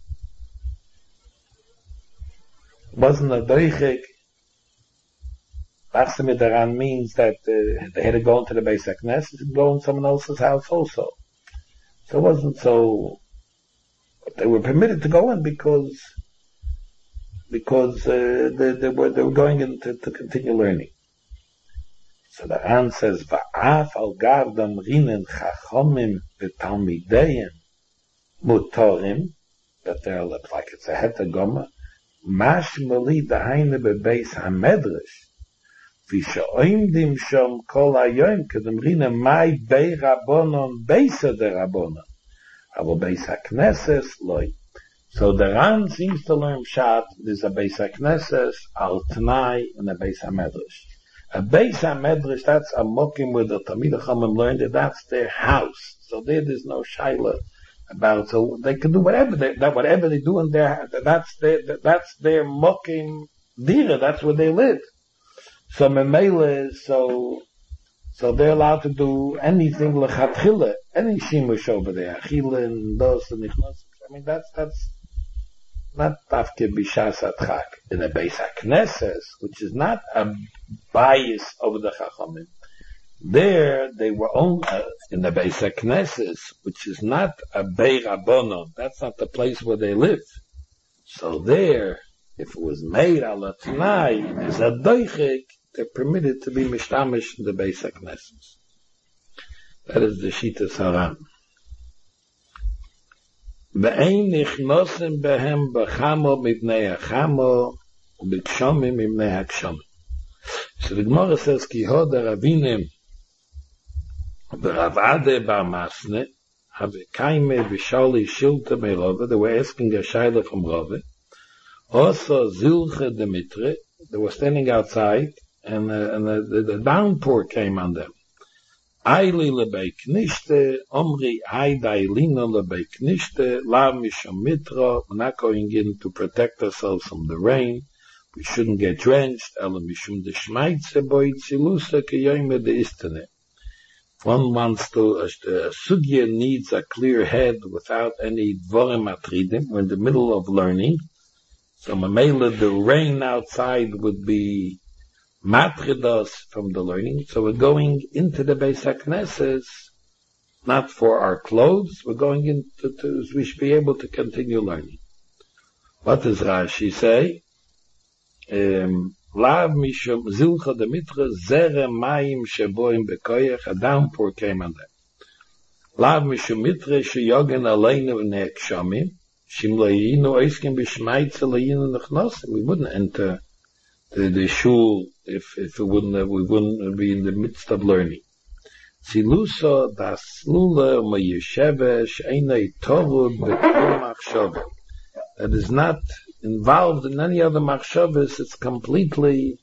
Wasn't a doichik. Lachsam Daran means that uh, they had to go into the Beis HaKnesses and go in someone else's house also. So it wasn't so, but they were permitted to go in because because uh, they, they were they were going in to, to continue learning. So the Ran says, "Va'af al gavdam rinen chachomim v'talmideim mutorim," that they're like it's a hetagoma. Mashmali dahaina bebeis hamedrash v'shoimdim shom kol hayom kedem rinen mai bei rabbonon beisa de rabbonon avo beis haknesses loy. So the Ran seems to learn Pshat, there's a Beis HaKnesses, Al Tnai, and a Beis HaMedrash. A Beis HaMedrash, that's a mokim where the Talmidei Chachamim learned that that's their house. So there, there's no shaila about, so they can do whatever they, that whatever they do in their, that's their, that's their mokim dira, that's where they live. So Memele, so, so they're allowed to do anything lechatchila, any shimush over there, achila and dos and nichnos. I mean, that's, that's, not Tafke B'Shas Hatchak, in a Beis HaKnesses, which is not a bias over the Chachamim. There, they were only, uh, in the Beis HaKnesses, which is not a Bei Rabbonon, that's not the place where they live. So there, if it was made ala T'nai, as a Doichik, they're permitted to be Mishtamish in the Beis HaKnesses. That is the Shita Saran. ואין נכנוסים בהם בחמו מבני החמו ובגשומים מבני הגשומים. So the Gemara says, כי הוד הרבינים ורב עדה בר מסנה, וקיימה ושאולי שילטה מרובע, they were asking a shaila from Rove, also zilche Demetre, they were standing outside, and, uh, and the, the, the downpour came on them. Eili lebei knishte, omri aidai lina lebei knishte, lav mishom mitra, we're not going in to protect ourselves from the rain, we shouldn't get drenched, ela mishum de shmaitze boi tzilusa ke yoime de istene. If one wants to, a sugya needs a clear head without any dvorim atridim, we're in the middle of learning, so mamela, the rain outside would be matrid from the learning, so we're going into the Beis HaKnesses, not for our clothes, we're going into, to, we should be able to continue learning. What does Rashi say? Lav mishum zilcha demitra zere mayim sheboim bekoyach, a downpour came on them. Lav mishum mitra sheyogen aleinu ne'ekshamim, shim le'yinu oiskim b'shmaitze le'yinu nechnosim, we wouldn't enter the, the shul if if it wouldn't uh, we wouldn't be in the midst of learning. Silusa das lula mayesheve she'enei toru b'kol machshava. that is not involved in any other machshavas. It's completely,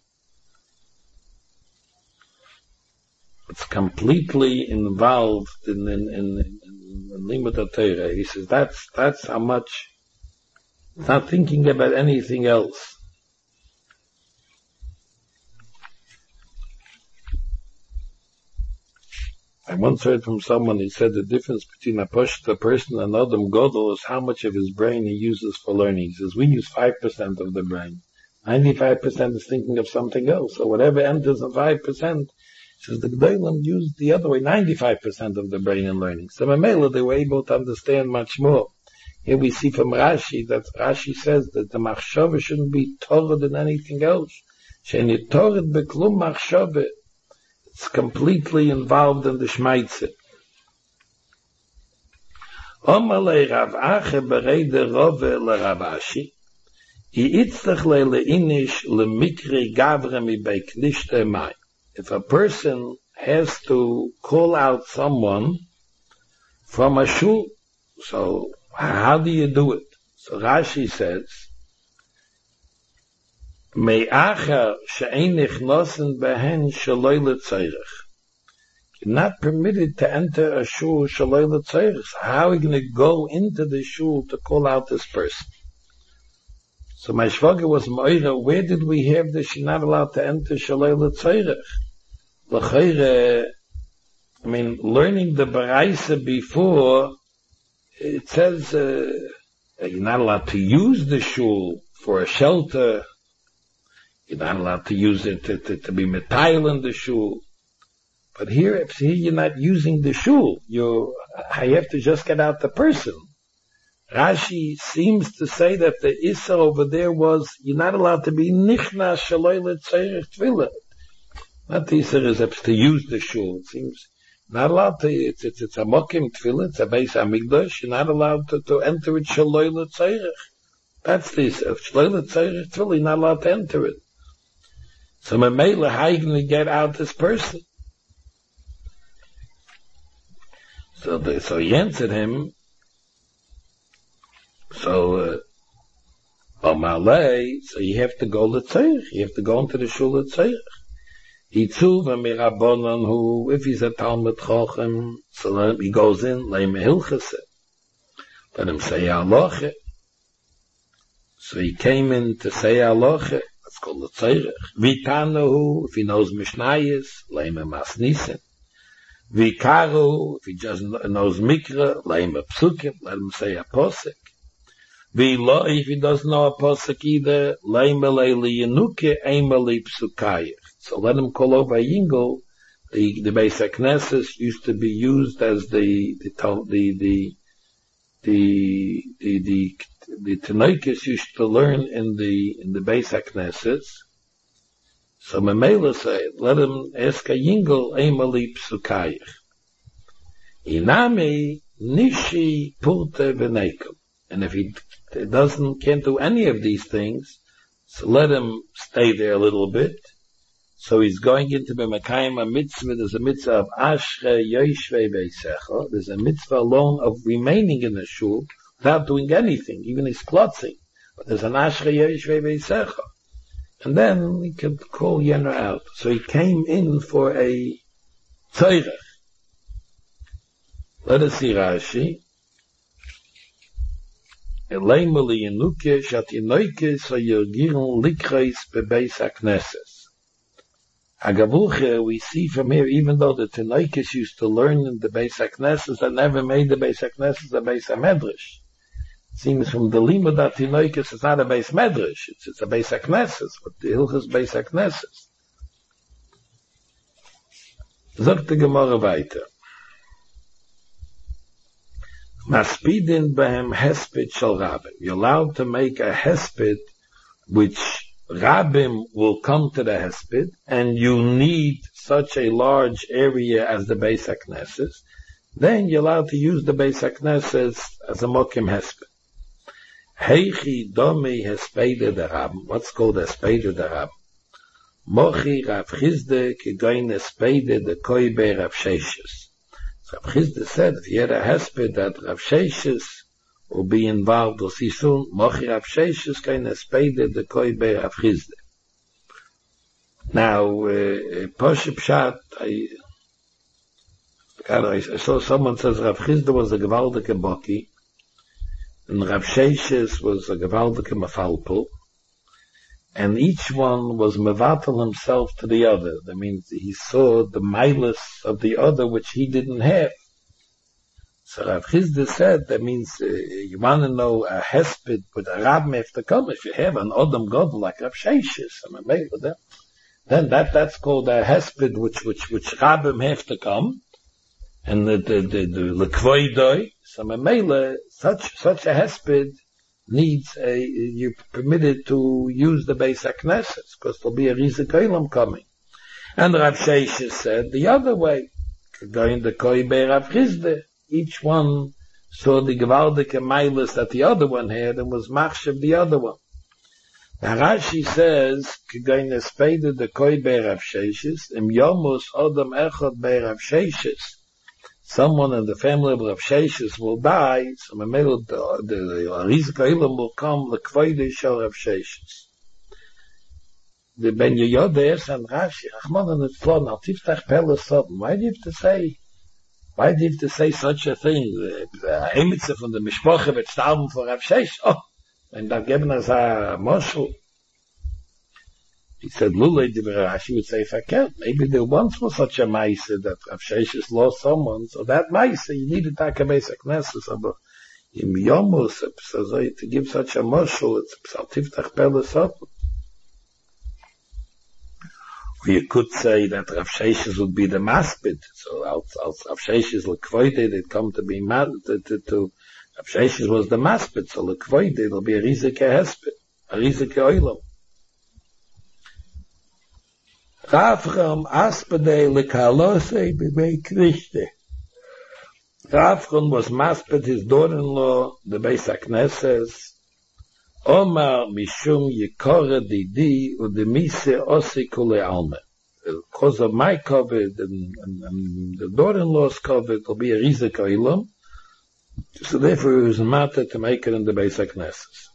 it's completely involved in in in, in limud Torah. He says that's that's how much. It's not thinking about anything else. I once heard from someone, he said the difference between a Pashta person and Adam Godel is how much of his brain he uses for learning. He says, we use five percent of the brain. ninety-five percent is thinking of something else. So whatever enters in five percent, he says the Gdolim used the other way, ninety-five percent of the brain in learning. So Mamela, they were able to understand much more. Here we see from Rashi that Rashi says that the Machshava shouldn't be Torah than anything else. She'eni Torah beklum Machshava. It's completely involved in the Shmaitze. Omalei Rav Ache bereide Rove le Rav Ashi. Yitztach le leinish le mikre gavre mi beik nishte mai. If a person has to call out someone from a shul, so how do you do it? So Rashi says, Me'acher she'ein nichnosen behen shaloi letzorech. You're not permitted to enter a shul shaloi letzorech. So how are you going to go into the shul to call out this person? So my shvager was Moira, where did we have this? You're not allowed to enter shaloi letzorech. L'chayre, I mean, learning the Baraisa before, it says uh, you're not allowed to use the shul for a shelter. You're not allowed to use it to, to, to be metayel in the shul. But here, if here you're not using the shul, you I have to just get out the person. Rashi seems to say that the Issa over there was, you're not allowed to be nichnas shaloi letzorech tefillah. Not the Issa is to use the shul. It seems not allowed to, it's, it's, it's a mokim tefillah, it's a beis hamikdash, you're not allowed to, to enter it shaloi letzorech. That's the Issa. If shaloi letzorech tefillah, you're not allowed to enter it. So Mamela, how are you going to get out this person? So the, so he answered him, so, uh, Omalei, so you have to go letzorech, you have to go into the shul letzorech. Hitzu v'mirabonon who, if he's a Talmud Chochem, so he goes in, leime hilchase. Let him say halacha. So he came in to say halacha. It's called letzorech. Vitanahu, if he knows Mishnayos, leime masnisen. Vikaru, if he just knows Mikra, leime psukim, let him say a posek. V'lo, if he doesn't know a posek either, leime leili yenuke, eime li psukayich. So let him call over Yingel. The the Beis HaKnesses used to be used as the the the the the the the, the Tanoikis used to learn in the in the Beis HaKnesses. So Mamela said, let him ask a Yingel Eimali Psukayich. Inami Nishi Pulte V'Neikum. And if he doesn't can't do any of these things, so let him stay there a little bit. So he's going into the Mekayim a mitzvah. There's a mitzvah of Ashre Yoshvei Beisecha. There's a mitzvah alone of remaining in the shul without doing anything, even his clothing. But there's an Ashre Yoshvei Beisecha. And then we could call Yener out. So he came in for a tzorech. Let us see Rashi. Eleimeli Yenuke Shatinoike Soyogirun Likreis Bebeis HaKnesses. Agavuche, we see from here, even though the Tanoikis used to learn in the Beis HaKnesses, that never made the Beis HaKnesses a Beis HaMedrash. It seems from the Limud that Tanoikis is not a Beis Medrash, it's, it's a Beis HaKnesses, but the Hilchos Beis HaKnesses. Sagt die Gemara weiter. Maspidin behem hesped shel rabim. You're allowed to make a hesped which Rabbim will come to the Hesped, and you need such a large area as the Beis HaKnesses, then you're allowed to use the Beis HaKnesses as a Mokim Hesped. Heichi domi Hespede de Rabbim. What's called Hespede de Rabbim? Mochi Rav Chizde kigoin Hespede de Koibe Rav Sheshes. So Rav Chizde said, if you had a Hesped that Rav Sheshes will be involved, we'll see soon, Mochi Rav Sheshes kind of spaded the Koi Bei Rav Chizde. Now, uh, Poshe Pshat, I, God, I, I saw someone says Rav Chizde was a gewaldike Boki, and Rav Sheshes was a gewaldike Mafalpul, and each one was mevatel himself to the other. That means he saw the milas of the other which he didn't have. So Rav Chizde said, that means uh, you want to know a hesped with a rabbim have to come. If you have an Odom Godel like Rav Sheshes, then that that's called a hesped which which which rabbim have to come, and the the the, the lekvoidoi. So Mamela, such such a hesped needs a, you're permitted to use the Beis HaKnesses, because there'll be a Rizik Olam coming. And Rav Sheshes said the other way, going the Koi Bei Rav Chizde, each one saw the Gewaldike Meiles that the other one had, and was machshav the other one. Now Rashi says, going the Spede the Koi Bei Rav Sheshes, im Yomus Odom Echad Bei Rav Sheshes, someone in the family of Rav Sheshes will die, so the the Rizik Olam will come, the Kvoide Shel Rav Sheshes. The Ben Yehodes and Rashi, Achman and it's flown, Al Tiftach Pele Sodom. Why do you have to say, why do you have to say such a thing? The Emitze from the Mishpoche wird starben for Rav Sheshes. Oh, and that geben us a moshel. He said, Lule, Rashi would say, Fakel, maybe there once was such a Maise that Rav Sheshes lost someone, so that Maise, you needed to take a Beis HaKnesses, but in Yomus, so to give such a moshel, it's Psal Tiftach Pele Sodom. Or you could say that Rav Sheshes would be the maspid, so als, als Rav Sheshes lekvoide, they'd come to be mad, to, to, to Rav Sheshes was the maspid, so lekvoide, there'll be a Rizike Hesped, a Rizike Olam. Ravcham aspede lekalose b'mei Krishte. Ravcham was masped his daughter-in-law, the Beis HaKnesses, Omar mishum yikore didi udemise osi kule alme. Because of my covet and, and, and the daughter-in-law's covet will be a Rizik Olam, so therefore it was matter to make it in the Beis HaKnesses.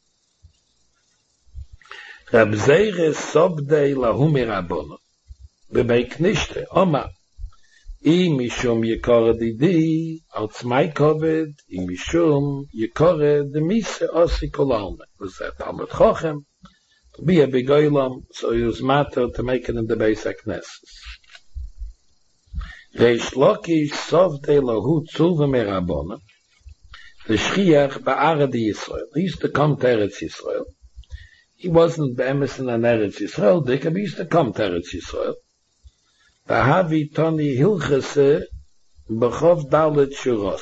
Rab Zeires sobdei lahumi rabbono. B'mei Knishte, Omar. I mishum yikore didi, als my covet, I mishum yikore demise osi kol alme. Was that Talmud Chochem? To be a big olam, so it was matter to make it in the Beis HaKnesses. Reish Lakish sobdei lahu tzuva merabbono. The Shchiach ba'aradi Yisrael. He used to come to Eretz Yisrael. He wasn't be'emes in an Eretz Yisrael, but he used to come to Eretz Yisrael. Ba'havi toni hilchese b'chov dalet shuros.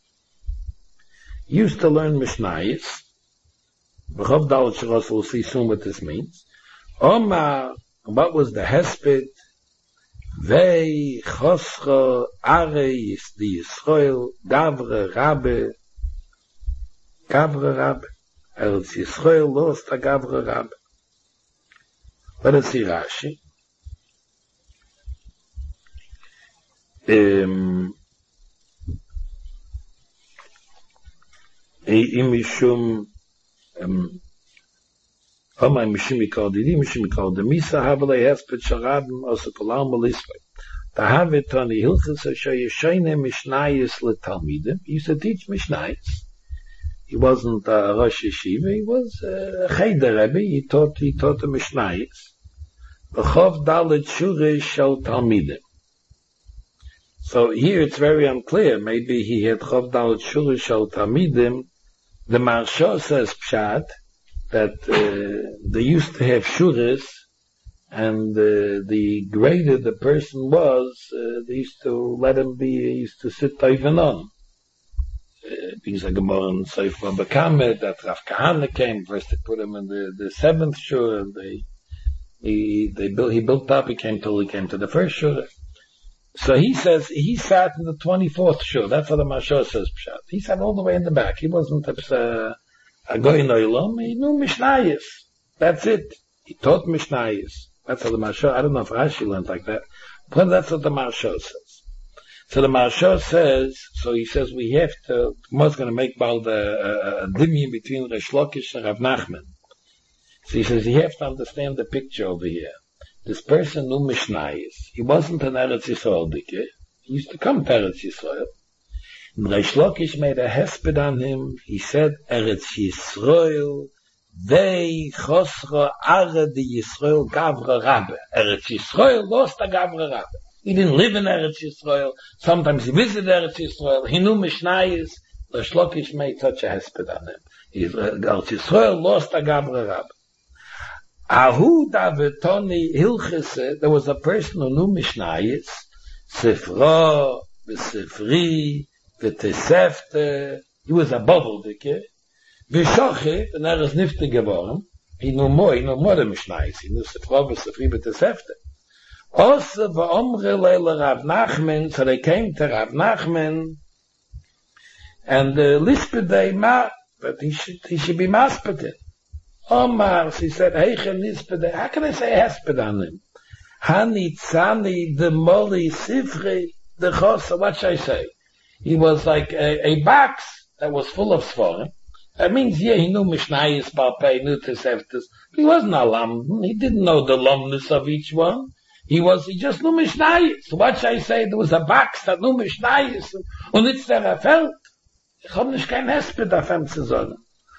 He used to learn Mishnayos. B'chov dalet shuros, we'll see soon what this means. Omar, what was the hesped? Vei choscha are the Yisrael gavre rabbe gavre rabbe. Eretz Yisrael lost a gavre rabbe. Let us see Rashi. Um, imishum um Omar mishum yikol didi mishum yikol demisa havelei hesped sharabim osa kolam b'lisvei. Tahavet tani hilchus asher yeshayne mishnayis letalmidim. He used to teach mishnayis. He wasn't a Rosh Yeshiva, he was a Cheder Rebbe, he taught, he taught the mishnayis. B'chov dalet shurish shel talmidim. So here it's very unclear. Maybe he had chov dalet shurish shel talmidim. The Maharsha says pshat that uh, they used to have shuris, and uh, the greater the person was, uh, they used to let him be. He used to sit even on. Because a Gemara in Sefer Bakamed that Rav Kahana came first. They put him in the, the seventh shur, and they he they built he built up. He came till he came to the first shur. So he says he sat in the twenty-fourth shur. That's what the Mashal says. Pshat. He sat all the way in the back. He wasn't a, a goy noilam. He knew Mishnayos. That's it. He taught Mishnayos. That's what the Mashal. I don't know if Rashi learned like that, but that's what the Mashal says. So the Maharsha says, so he says we have to, Gemara's going to make about a, a, a dimion between Reish Lakish and Rav Nachman. So he says you have to understand the picture over here. This person knew Mishnayos. He wasn't an Eretz Yisrael dike. He used to come to Eretz Yisrael. And Reish Lakish made a hesped on him. He said, Eretz Yisrael, they chosra are the Yisrael Gavra Rabbe. Eretz Yisrael lost a Gavra Rabbe. He didn't live in Eretz Yisrael. Sometimes he visited Eretz Yisrael. He knew Mishnayos. Reish Lakish made such a hesped on him. He, Eretz Yisrael lost a Gavra Rabbe. Ahu Davetoni Hilchese, there was a person who knew Mishnayos, Sifra, Sifri, V'tesefte, he was a bubble dike, V'shochet, and er is nifte geworden, he knew more, he knew more than Mishnayos, he knew Sifra, V'sifri, V'tesefte. Also, V'omre Leila Rav Nachman, so they came to Rav Nachman, and uh, Lispedei Ma, but he should, he should be maspeted. Omar, she said, Heiche Lispedei, how can I say hesped on him? Hani Tzani, the Moli Sifri, the Chosa, what should I say? He was like a, a box that was full of Sforim. That means, yeah, he knew Mishnayos, Balpei, knew Teseftes. He wasn't a lam. He didn't know the lumness of each one. He was, he just knew Mishnayos. So what should I say? There was a box that knew Mishnayos. Und it's der Erfeld. Ich hab nicht kein Hesped auf ihm zu sagen.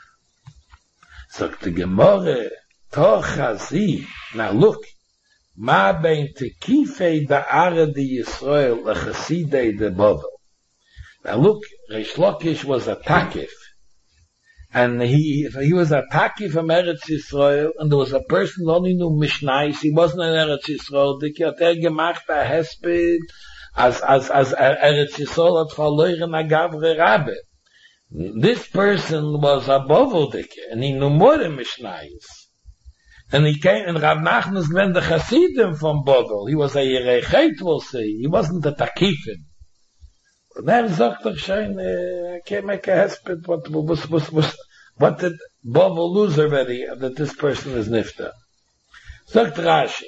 Sagt die Gemorre, Toch Hazi, now look, Ma bein Tekifei da Are de Yisrael, Lechasidei de Bovel. Now look, Reish Lakish was a Takif, and he he was a Takif from Eretz Yisrael, and there was a person who only knew Mishnayos. He wasn't an Eretz Yisrael. Dik hat er gemacht a Hesped, as as as Eretz Yisrael hat verloren a Gavre Rabbe. This person was a Bovel dik, and he knew more than Mishnayos. And he came, and Rav Nachman's when the Hasidim from Bovel. He was a Yerechet, we'll say. He wasn't a Takifin. Und er sagt doch schon, I can't make a hesped, what, what, what, what, what did Bovel lose already, that this person is nifta? Sagt Rashi.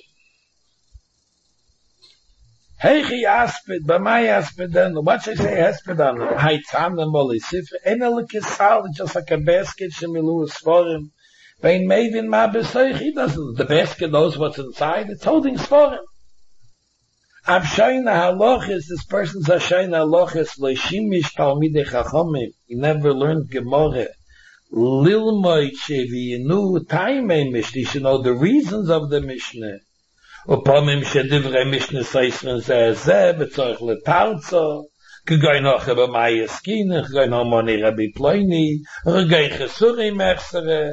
Heichi asped, b'mai asped then, what should I say hesped on him? Haitzam and Moli Sifri, ena lekisal, just like a basket, shemilu Sforim. Vein Mevin ma besoich, he doesn't, the basket knows what's inside, it's holding Sforim. Avshayna halachis, this person's Avshayna halachis, leishimish talmidei chachomim, he never learned Gemara. Lilmoy chevi, nu taimei mishnah, he should know the reasons of the Mishnah. Upamim shedivrei Mishnah seisren zeh zeh, betzorich letarzo, kegoy noche b'mai eskine, kegoy no moni Rabbi Ploini, regay chesuri mechsere.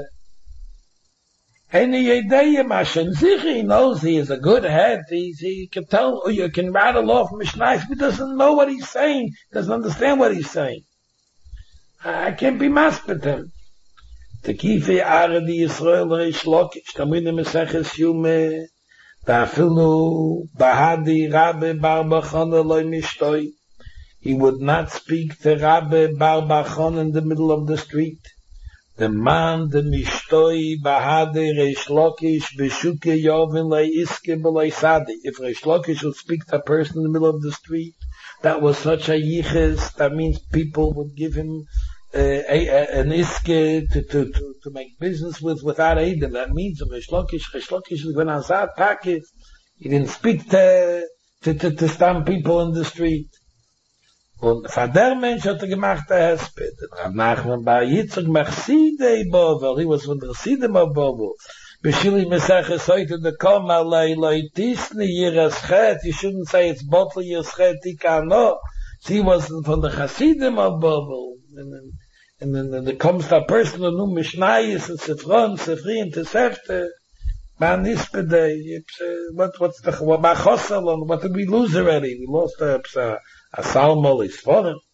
Any idea, Mashen Zichi, he knows he is a good head. He, he can tell, or you can rattle off Mishnayos, but he doesn't know what he's saying. Doesn't understand what he's saying. I can't be maspetem. Tekife are the Yisrael Reish Lakish, Tamid Meseches Yume, Ta'afilu Bahadi Rabbe Bar Bachon Eloi Mishtoi. He would not speak to Rabbe Bar Bachon in the middle of the street. The man, the mishtoi, bahade, Reish Lakish, beshuke yovin lei iske b'lei sadi. If Reish Lakish would speak to a person in the middle of the street, that was such a yiches, that means people would give him uh, a, a, an iske to, to, to, to make business with without aiding. That means Reish Lakish, Reish Lakish was going to azad takif. He didn't speak to, to, to, to stand people in the street. Und von der Mensch hat er gemacht der Hesped. Rav Nachman bar Yitzchak Machsidei Bovel. He was from the Chassidim of Bovel. Beshili Meseches heute the Koma Lei Loi Tisni Yireschet. You shouldn't say it's Bottle Yireschet Tikano. He was from the Chassidim of Bovel. And then, and then, and then comes that person who knew Mishnayos and Sifron, Sifri and Tesefte. Man Ispedei. What, what's the, what, Machosel, what did we lose already? We lost the, uh, a Salmol is for him.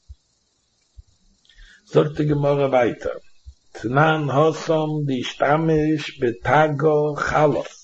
Sagt die Gemara weiter. Tnan Hosom di Shtamish betago Chalos.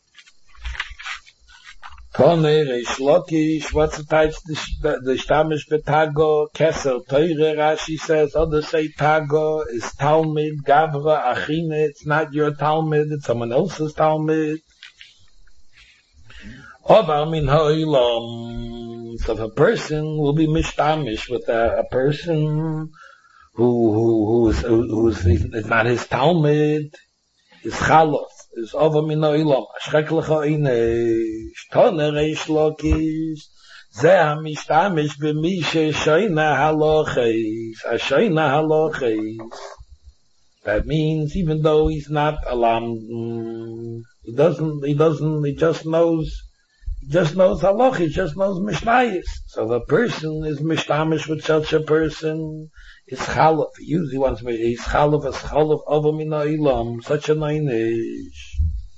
Tone Reish Lakish, what's the type the Shtamish betago Kesser Teure? Rashi says, others say Tago is Talmud, Gavra, Achine, it's not your Talmud, it's someone else's Talmud. Obar min ha'olam. So if a person will be mishtamish with a, a person who who who is who is, is not his Talmud, his chalof, his over mino ilam, ashreklecha ine, shtone reish lokish, ze ha-mishtamish b'mi she-shoyna haloches, ha-shoyna haloches. That means even though he's not alam, he doesn't, he doesn't, he just knows, he just knows halach, he just knows mishnayis. So the person is mishtamish with such a person, is chalaf. He usually wants me, he's chalaf, as chalaf over mina ilam, such a nainish.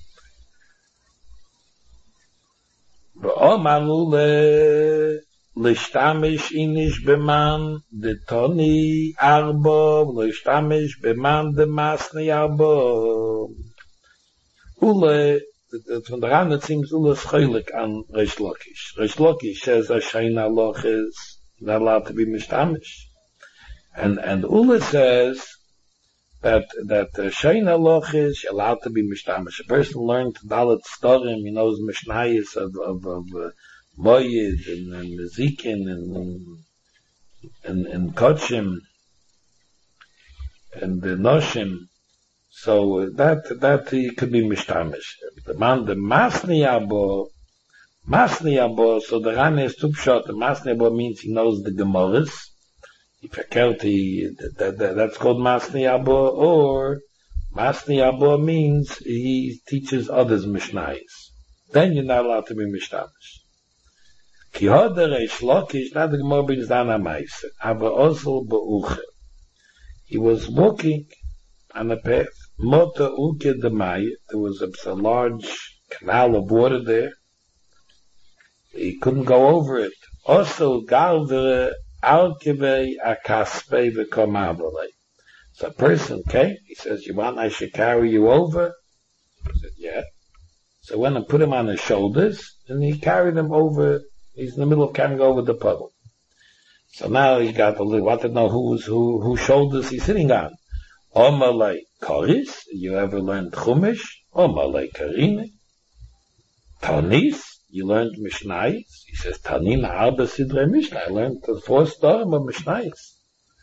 V'omaru le, L'shtamish inish beman de toni arbo, l'shtamish beman de masni arbo. Ule, von der Rande seems Ule scheulik an Reish Lakish. Reish Lakish says Ashayna Loch is not allowed to be mishtamish. And, and Ule says that, that Ashayna Loch is allowed to be mishtamish. A person learned Dalet Storim, he knows Mishnayis of, of, of, uh, Moyed and, and Zikin and, and, and Kochim and the Noshim. So that, that he could be mishtamish. The man, the Masni Abo, Masni Abo, so the Rane is Tupshot, the Masni Abo means he knows the Gemaras. He verkehrt, he, that, that, that's called Masni Abo, or Masni Abo means he teaches others Mishnayis. Then you're not allowed to be mishtamish. Ki hoder Reish Lakish, not the Gemara brings down a ma'aser, aber also beuche. He was walking on a path, mota uke de mai, there was a, a large canal of water there. He couldn't go over it. Also, galvere alkeve akaspe v'komavale. So a person came, he says, you want I should carry you over? He said, yeah. So I went and put him on his shoulders, and he carried him over. He's in the middle of carrying over the puddle. So now he got a little, want to know who's, who, whose shoulders he's sitting on. Omalei Koris, you ever learned Chumash? Omalei Karine. Tanis, you learned Mishnayis? He says, Tanina Arba Sidre Mishnah, I learned the four story of Mishnayis.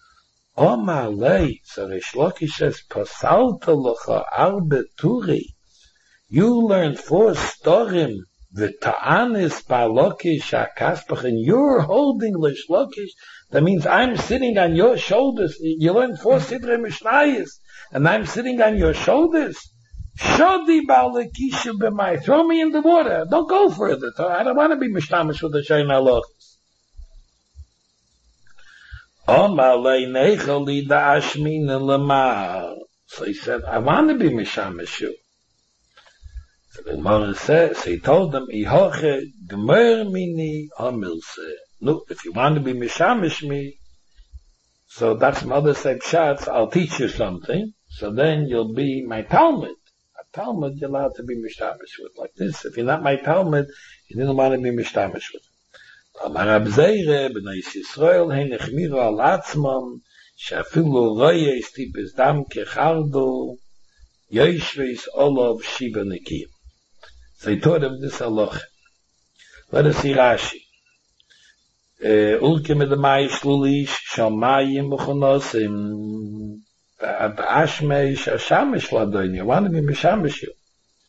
Omalei, so Reish Lakish says, Pasalta Locha Arba Turi. You learned four storim. The ta'an is ba'lokish ha'kaspach, and you're holding Reish Lakish. That means I'm sitting on your shoulders. You learned four sidrei mishnayis, and I'm sitting on your shoulders. Shodi ba'lekisha b'mai. Throw me in the water. Don't go further. I don't want to be mishtamish with the shayin halachas. Omalei nechali da'ashmin lemar. So he said, I want to be mishamish you. So the Gemara says, he told them, Ihoche gmer mini hamilse. Look, if you want to be mishamish me, so that's mother said shots, I'll teach you something, so then you'll be my Talmud. A Talmud you're allowed to be mishamish with, like this. If you're not my Talmud, you didn't want to be mishamish with. Amar Abzeire, b'nai Yisrael, hein echmiru al atzmam, she'afilu roye stipes dam kechardo, yoshveis olav shiba nekiyim. So he taught him this halacha. Let us see Rashi. Ulke med mai shlulish shamayim b'chonosim ba'ashmei shashamish ladoini. I want to be mishamish you.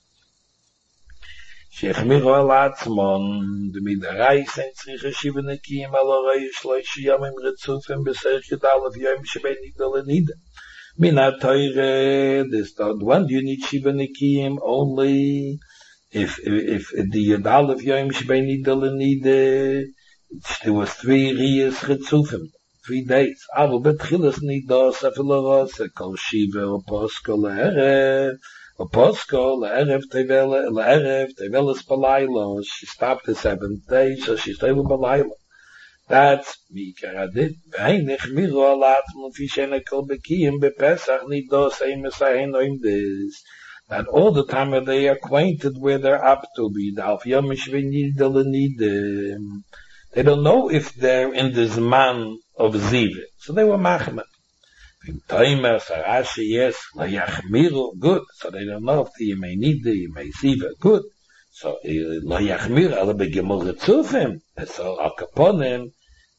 Shechmiru al atzmon d'midarai sein tzricha shiva nekiyim al arei shloish yamim retzufim b'seich yudalav yom shebei nigdal enida. Mina teire, this don't want you need shiva nekiyim only If, if, if the Yadal of Yom Shebei Nidal and Nide, there was three Riyas Chetzufim, three days. Avo betchilas Nidos, Afilaros, Kol Shiva, Oposko, Le'erev, Oposko, Le'erev, Tevele, Le'erev, Tevele Spalaylo. She stopped the seventh day, so she stayed with Balaylo. That's Mikaradit. V'heinich Miru Alatm, Fishena Kol Bekiyim, Bepesach Nidos, Eimesahen Oimdes. That all the time are they acquainted where they're up to be. They don't know if they're in the Zman of Ziv. So they were Machmet. Yes, good. So they don't know if you may need the, you may Ziv. Good. So, lo yachmir, ale begimel retzufim. So, al kaponim,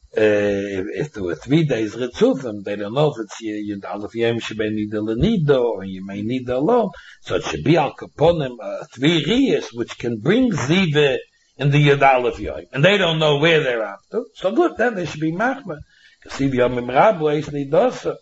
Uh, if there were three days Ritzufim, they don't know if it's Yud Aleph Yom Shebei Nida L'Nido, or you may need alone. So it should be Al Kaponim, uh, three Riyas, which can bring Ziva in the Yud Aleph Yom. And they don't know where they're up to. So good, then they should be Machma. Because Ziv Yom Im Rabu is Nidosa.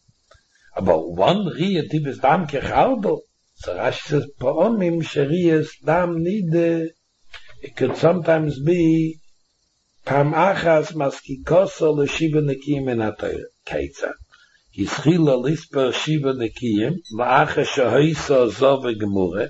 About one Riyah, Tibis Dam Kechaldo. So Rashi says, Pa'omim Sheriyas Dam Nide. It could sometimes be Pam achas maskikoso l'shiva nekim in atayr. Keitza. Hischila lisper shiva nekim, v'achas shahoisa zove gemure,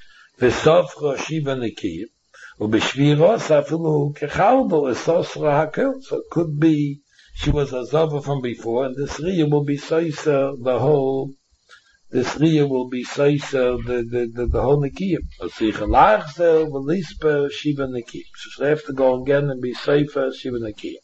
v'sofro shiva nekim, u'b'shviros afilu kechalbo esosra hakel. So it could be she was a zove from before, and this riyah will be soisa the whole, this riyah will be soisa the, the, the, the whole nekim. So Sichalachzel v'lisper shiva nekim. So she have to go again and be safer shiva nekim.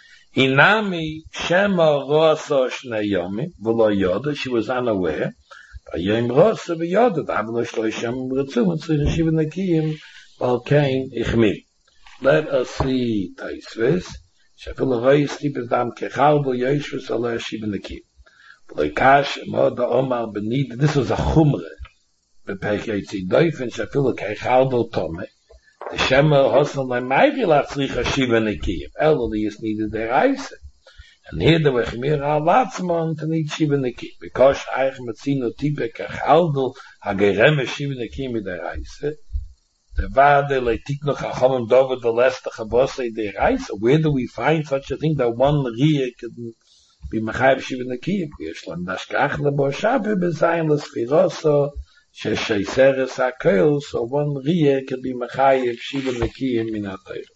Inami shema rosa shnei yomim v'lo yoda. She was unaware. V'yom rosa v'yoda. V'avlo shloi shem v'ritzu v'tzricha shiva nekim v'alkein ichmir. Let us see Taisves. Shefilu v'yis tibes dam kechal v'yoshvus aleh shiva nekim. V'loikash moda omar benid. This was a chumre. B'peketzi doifen shefilu kechal v'tome. The Shema Hosan Lamairi Latzricha Shiva Nekiyim. Elderly is needed their eyes. And here the Wechmir Alatzman to need Shiva Nekiyim. Because Eich Metzino Tibe Kachaldel Hagereme Shiva Nekiyim in their eyes. The Vade Leitikno Chachamim Dover the Lester Chabose their eyes. Where do we find such a thing that one Riyah can be Machayev Shiva Nekiyim? Yeshlam Nashkach Lebo Shabe Bezayin L'Sfiroso Sheshayseres HaKoil, so one Riyah can be Machayev Shiva Nekiyim in HaTorah.